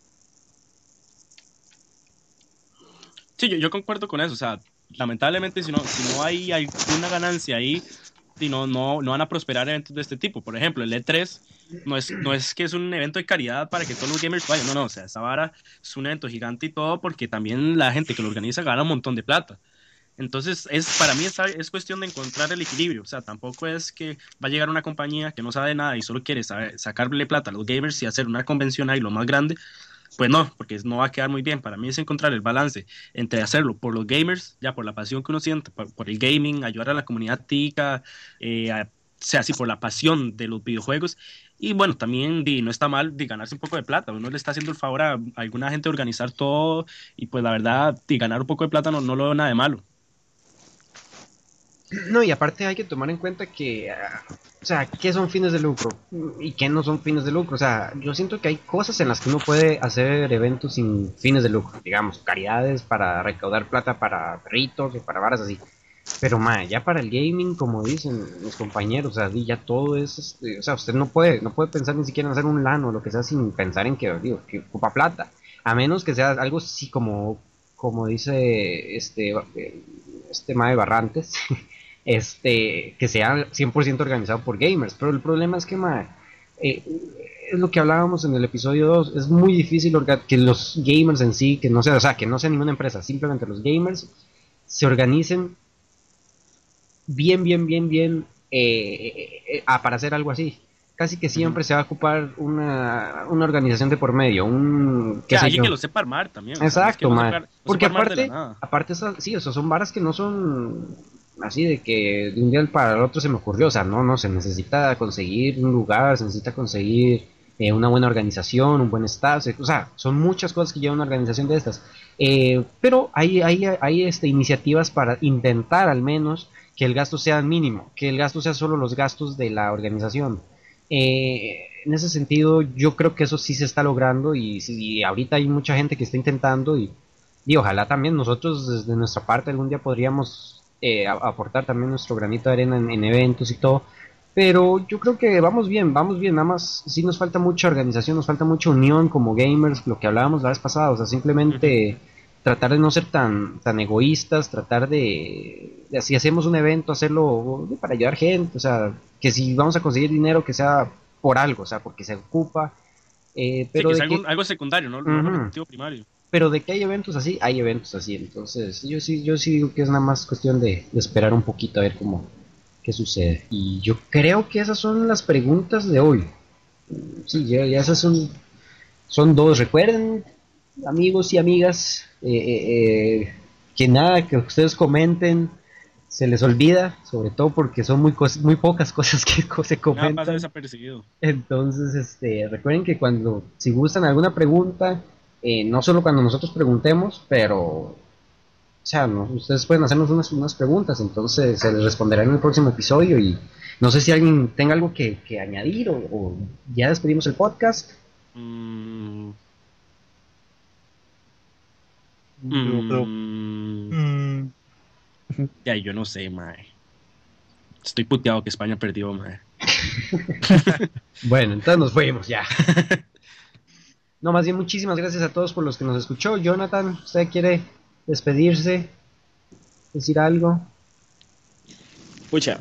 S6: Sí, yo, yo concuerdo con eso. O sea, lamentablemente si no, si no hay alguna ganancia ahí, si no, no, no van a prosperar eventos de este tipo. Por ejemplo, el E tres no es, no es que es un evento de caridad para que todos los gamers vayan. No, no, o sea, esa vara es un evento gigante y todo porque también la gente que lo organiza gana un montón de plata. Entonces, es, para mí es, es cuestión de encontrar el equilibrio. O sea, tampoco es que va a llegar una compañía que no sabe nada y solo quiere saber, sacarle plata a los gamers y hacer una convención ahí lo más grande. Pues no, porque no va a quedar muy bien. Para mí es encontrar el balance entre hacerlo por los gamers, ya por la pasión que uno siente, por, por el gaming, ayudar a la comunidad tica, eh, a, sea así, por la pasión de los videojuegos. Y bueno, también di, no está mal de ganarse un poco de plata. Uno le está haciendo el favor a, a alguna gente de organizar todo y pues la verdad, di, ganar un poco de plata no, no lo veo nada de malo.
S3: No, y aparte hay que tomar en cuenta que, uh, o sea, ¿qué son fines de lucro? ¿Y qué no son fines de lucro? O sea, yo siento que hay cosas en las que uno puede hacer eventos sin fines de lucro, digamos, caridades para recaudar plata para perritos o para varas así. Pero, ma, ya para el gaming, como dicen mis compañeros, o sea, ya todo es, este, o sea, usted no puede, no puede pensar ni siquiera en hacer un LAN o lo que sea sin pensar en que, digo, que ocupa plata. A menos que sea algo así como, como dice este, este ma de Barrantes, este, que sea cien por ciento organizado por gamers. Pero el problema es que, ma, eh, es lo que hablábamos en el episodio dos, es muy difícil que los gamers en sí, que no sea, o sea, que no sea ninguna empresa, simplemente los gamers se organicen bien, bien, bien, bien eh, eh, ah, para hacer algo así. Casi que siempre uh-huh. se va a ocupar una, una organización de por medio, un...
S6: Que alguien que lo sepa armar también.
S3: Exacto,
S6: o sea,
S3: man.
S6: No sepa, no
S3: porque
S6: sepa
S3: aparte, aparte esas, sí, o sea, son varas que no son así de que de un día para el otro se me ocurrió. O sea, no, no, se necesita conseguir un lugar, se necesita conseguir eh, una buena organización, un buen staff. O sea, son muchas cosas que lleva una organización de estas. Eh, pero hay, hay, hay este, iniciativas para intentar al menos que el gasto sea mínimo, que el gasto sea solo los gastos de la organización. Eh, en ese sentido yo creo que eso sí se está logrando y, y ahorita hay mucha gente que está intentando y, y ojalá también nosotros desde nuestra parte algún día podríamos eh, aportar también nuestro granito de arena en, en eventos y todo, pero yo creo que vamos bien, vamos bien, nada más sí nos falta mucha organización, nos falta mucha unión como gamers, lo que hablábamos la vez pasada, o sea, simplemente tratar de no ser tan tan egoístas, tratar de, de si hacemos un evento, hacerlo para ayudar gente, o sea, que si vamos a conseguir dinero que sea por algo, o sea, porque se ocupa, eh, pero
S6: sí, que
S3: de
S6: es algo,
S3: que...
S6: algo secundario, ¿no?
S3: Uh-huh.
S6: No el objetivo primario.
S3: pero de que hay eventos así, hay eventos así. Entonces, yo sí, yo sí digo que es nada más cuestión de, de esperar un poquito a ver cómo qué sucede. Y yo creo que esas son las preguntas de hoy. Sí, ya, ya esas son, son dos. Recuerden, amigos y amigas, eh, eh, eh, que nada que ustedes comenten se les olvida, sobre todo porque son muy cos- muy pocas cosas que co- se
S6: Nada pasa
S3: comentan.
S6: desapercibido.
S3: Entonces, este, recuerden que cuando, si gustan alguna pregunta, eh, no solo cuando nosotros preguntemos, pero, o sea, no, ustedes pueden hacernos unas, unas preguntas, entonces se les responderá en el próximo episodio. Y no sé si alguien tenga algo que, que añadir, o, o ya despedimos el podcast.
S6: Mm,
S4: Yo creo-
S6: mm,
S4: Mm,
S6: ya, yo no sé, mae. Estoy puteado que España perdió, mae.
S3: Bueno, entonces nos fuimos ya. No, más bien muchísimas gracias a todos por los que nos escuchó. Jonathan, ¿usted quiere despedirse? ¿Decir algo?
S2: Pucha,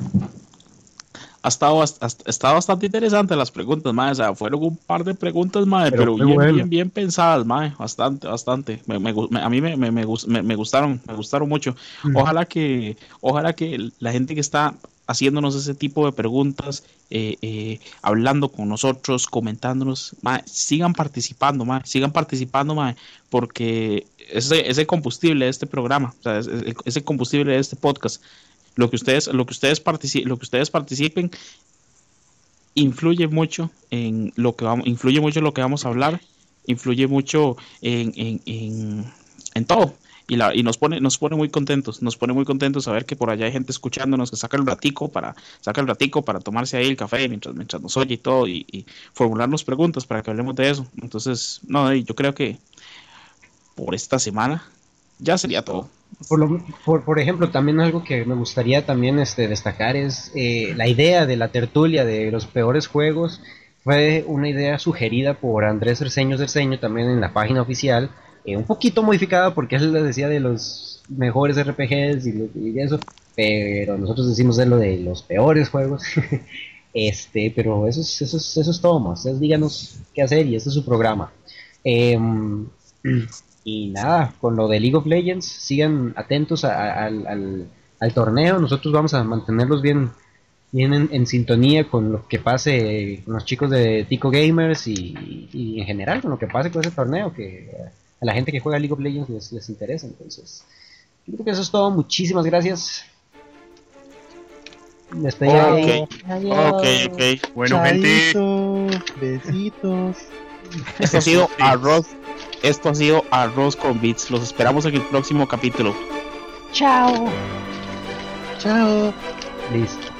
S2: ha estado, bast- ha estado bastante interesante las preguntas, mae. O sea, fueron un par de preguntas, mae,
S3: Pero
S2: pero,
S3: fue
S2: bien,
S3: bueno.
S2: bien, bien pensadas, mae. Bastante, bastante. Me, me gu- me- a mí me, me, me, gus- me- me gustaron, me gustaron mucho.
S3: Mm.
S2: Ojalá que, ojalá que la gente que está haciéndonos ese tipo de preguntas, eh, eh, hablando con nosotros, comentándonos, mae, sigan participando, mae, sigan participando, mae, porque ese, ese combustible de este programa, o sea, ese, ese combustible de este podcast, lo que ustedes, lo que ustedes partici- lo que ustedes participen influye mucho en lo que vamos, influye mucho en lo que vamos a hablar, influye mucho en, en, en, en todo. Y, la, y nos pone, nos pone muy contentos, nos pone muy contentos saber que por allá hay gente escuchándonos, que saca el ratico para, saca el ratico para tomarse ahí el café mientras, mientras nos oye y todo, y, y formularnos preguntas para que hablemos de eso. Entonces, no, yo creo que por esta semana ya sería todo.
S3: Por, lo- por, por ejemplo, también algo que me gustaría también este, destacar es eh, la idea de la tertulia de los peores juegos. Fue una idea sugerida por Andrés Cerceño Cerceño también en la página oficial, eh, un poquito modificada porque él le decía de los mejores R P Gs y, lo- y eso, pero nosotros decimos de lo de los peores juegos. Este, pero eso es, eso es, eso es todo más. Ustedes díganos qué hacer y este es su programa. Em, y nada, con lo de League of Legends, sigan atentos a- a- al, al- al torneo. Nosotros vamos a mantenerlos bien, bien en, en sintonía con lo que pase con los chicos de Tico Gamers y, y en general con lo que pase con ese torneo, que a la gente que juega League of Legends les, les interesa. Entonces, yo creo que eso es todo. Muchísimas gracias. Despedida de-
S2: Ok, ok, ok.
S6: Bueno, gente.
S4: Chaito, besitos.
S2: Esto ha sido arroz, esto ha sido arroz con bits. Los esperamos en el próximo capítulo.
S10: Chao.
S4: Chao.
S3: Listo.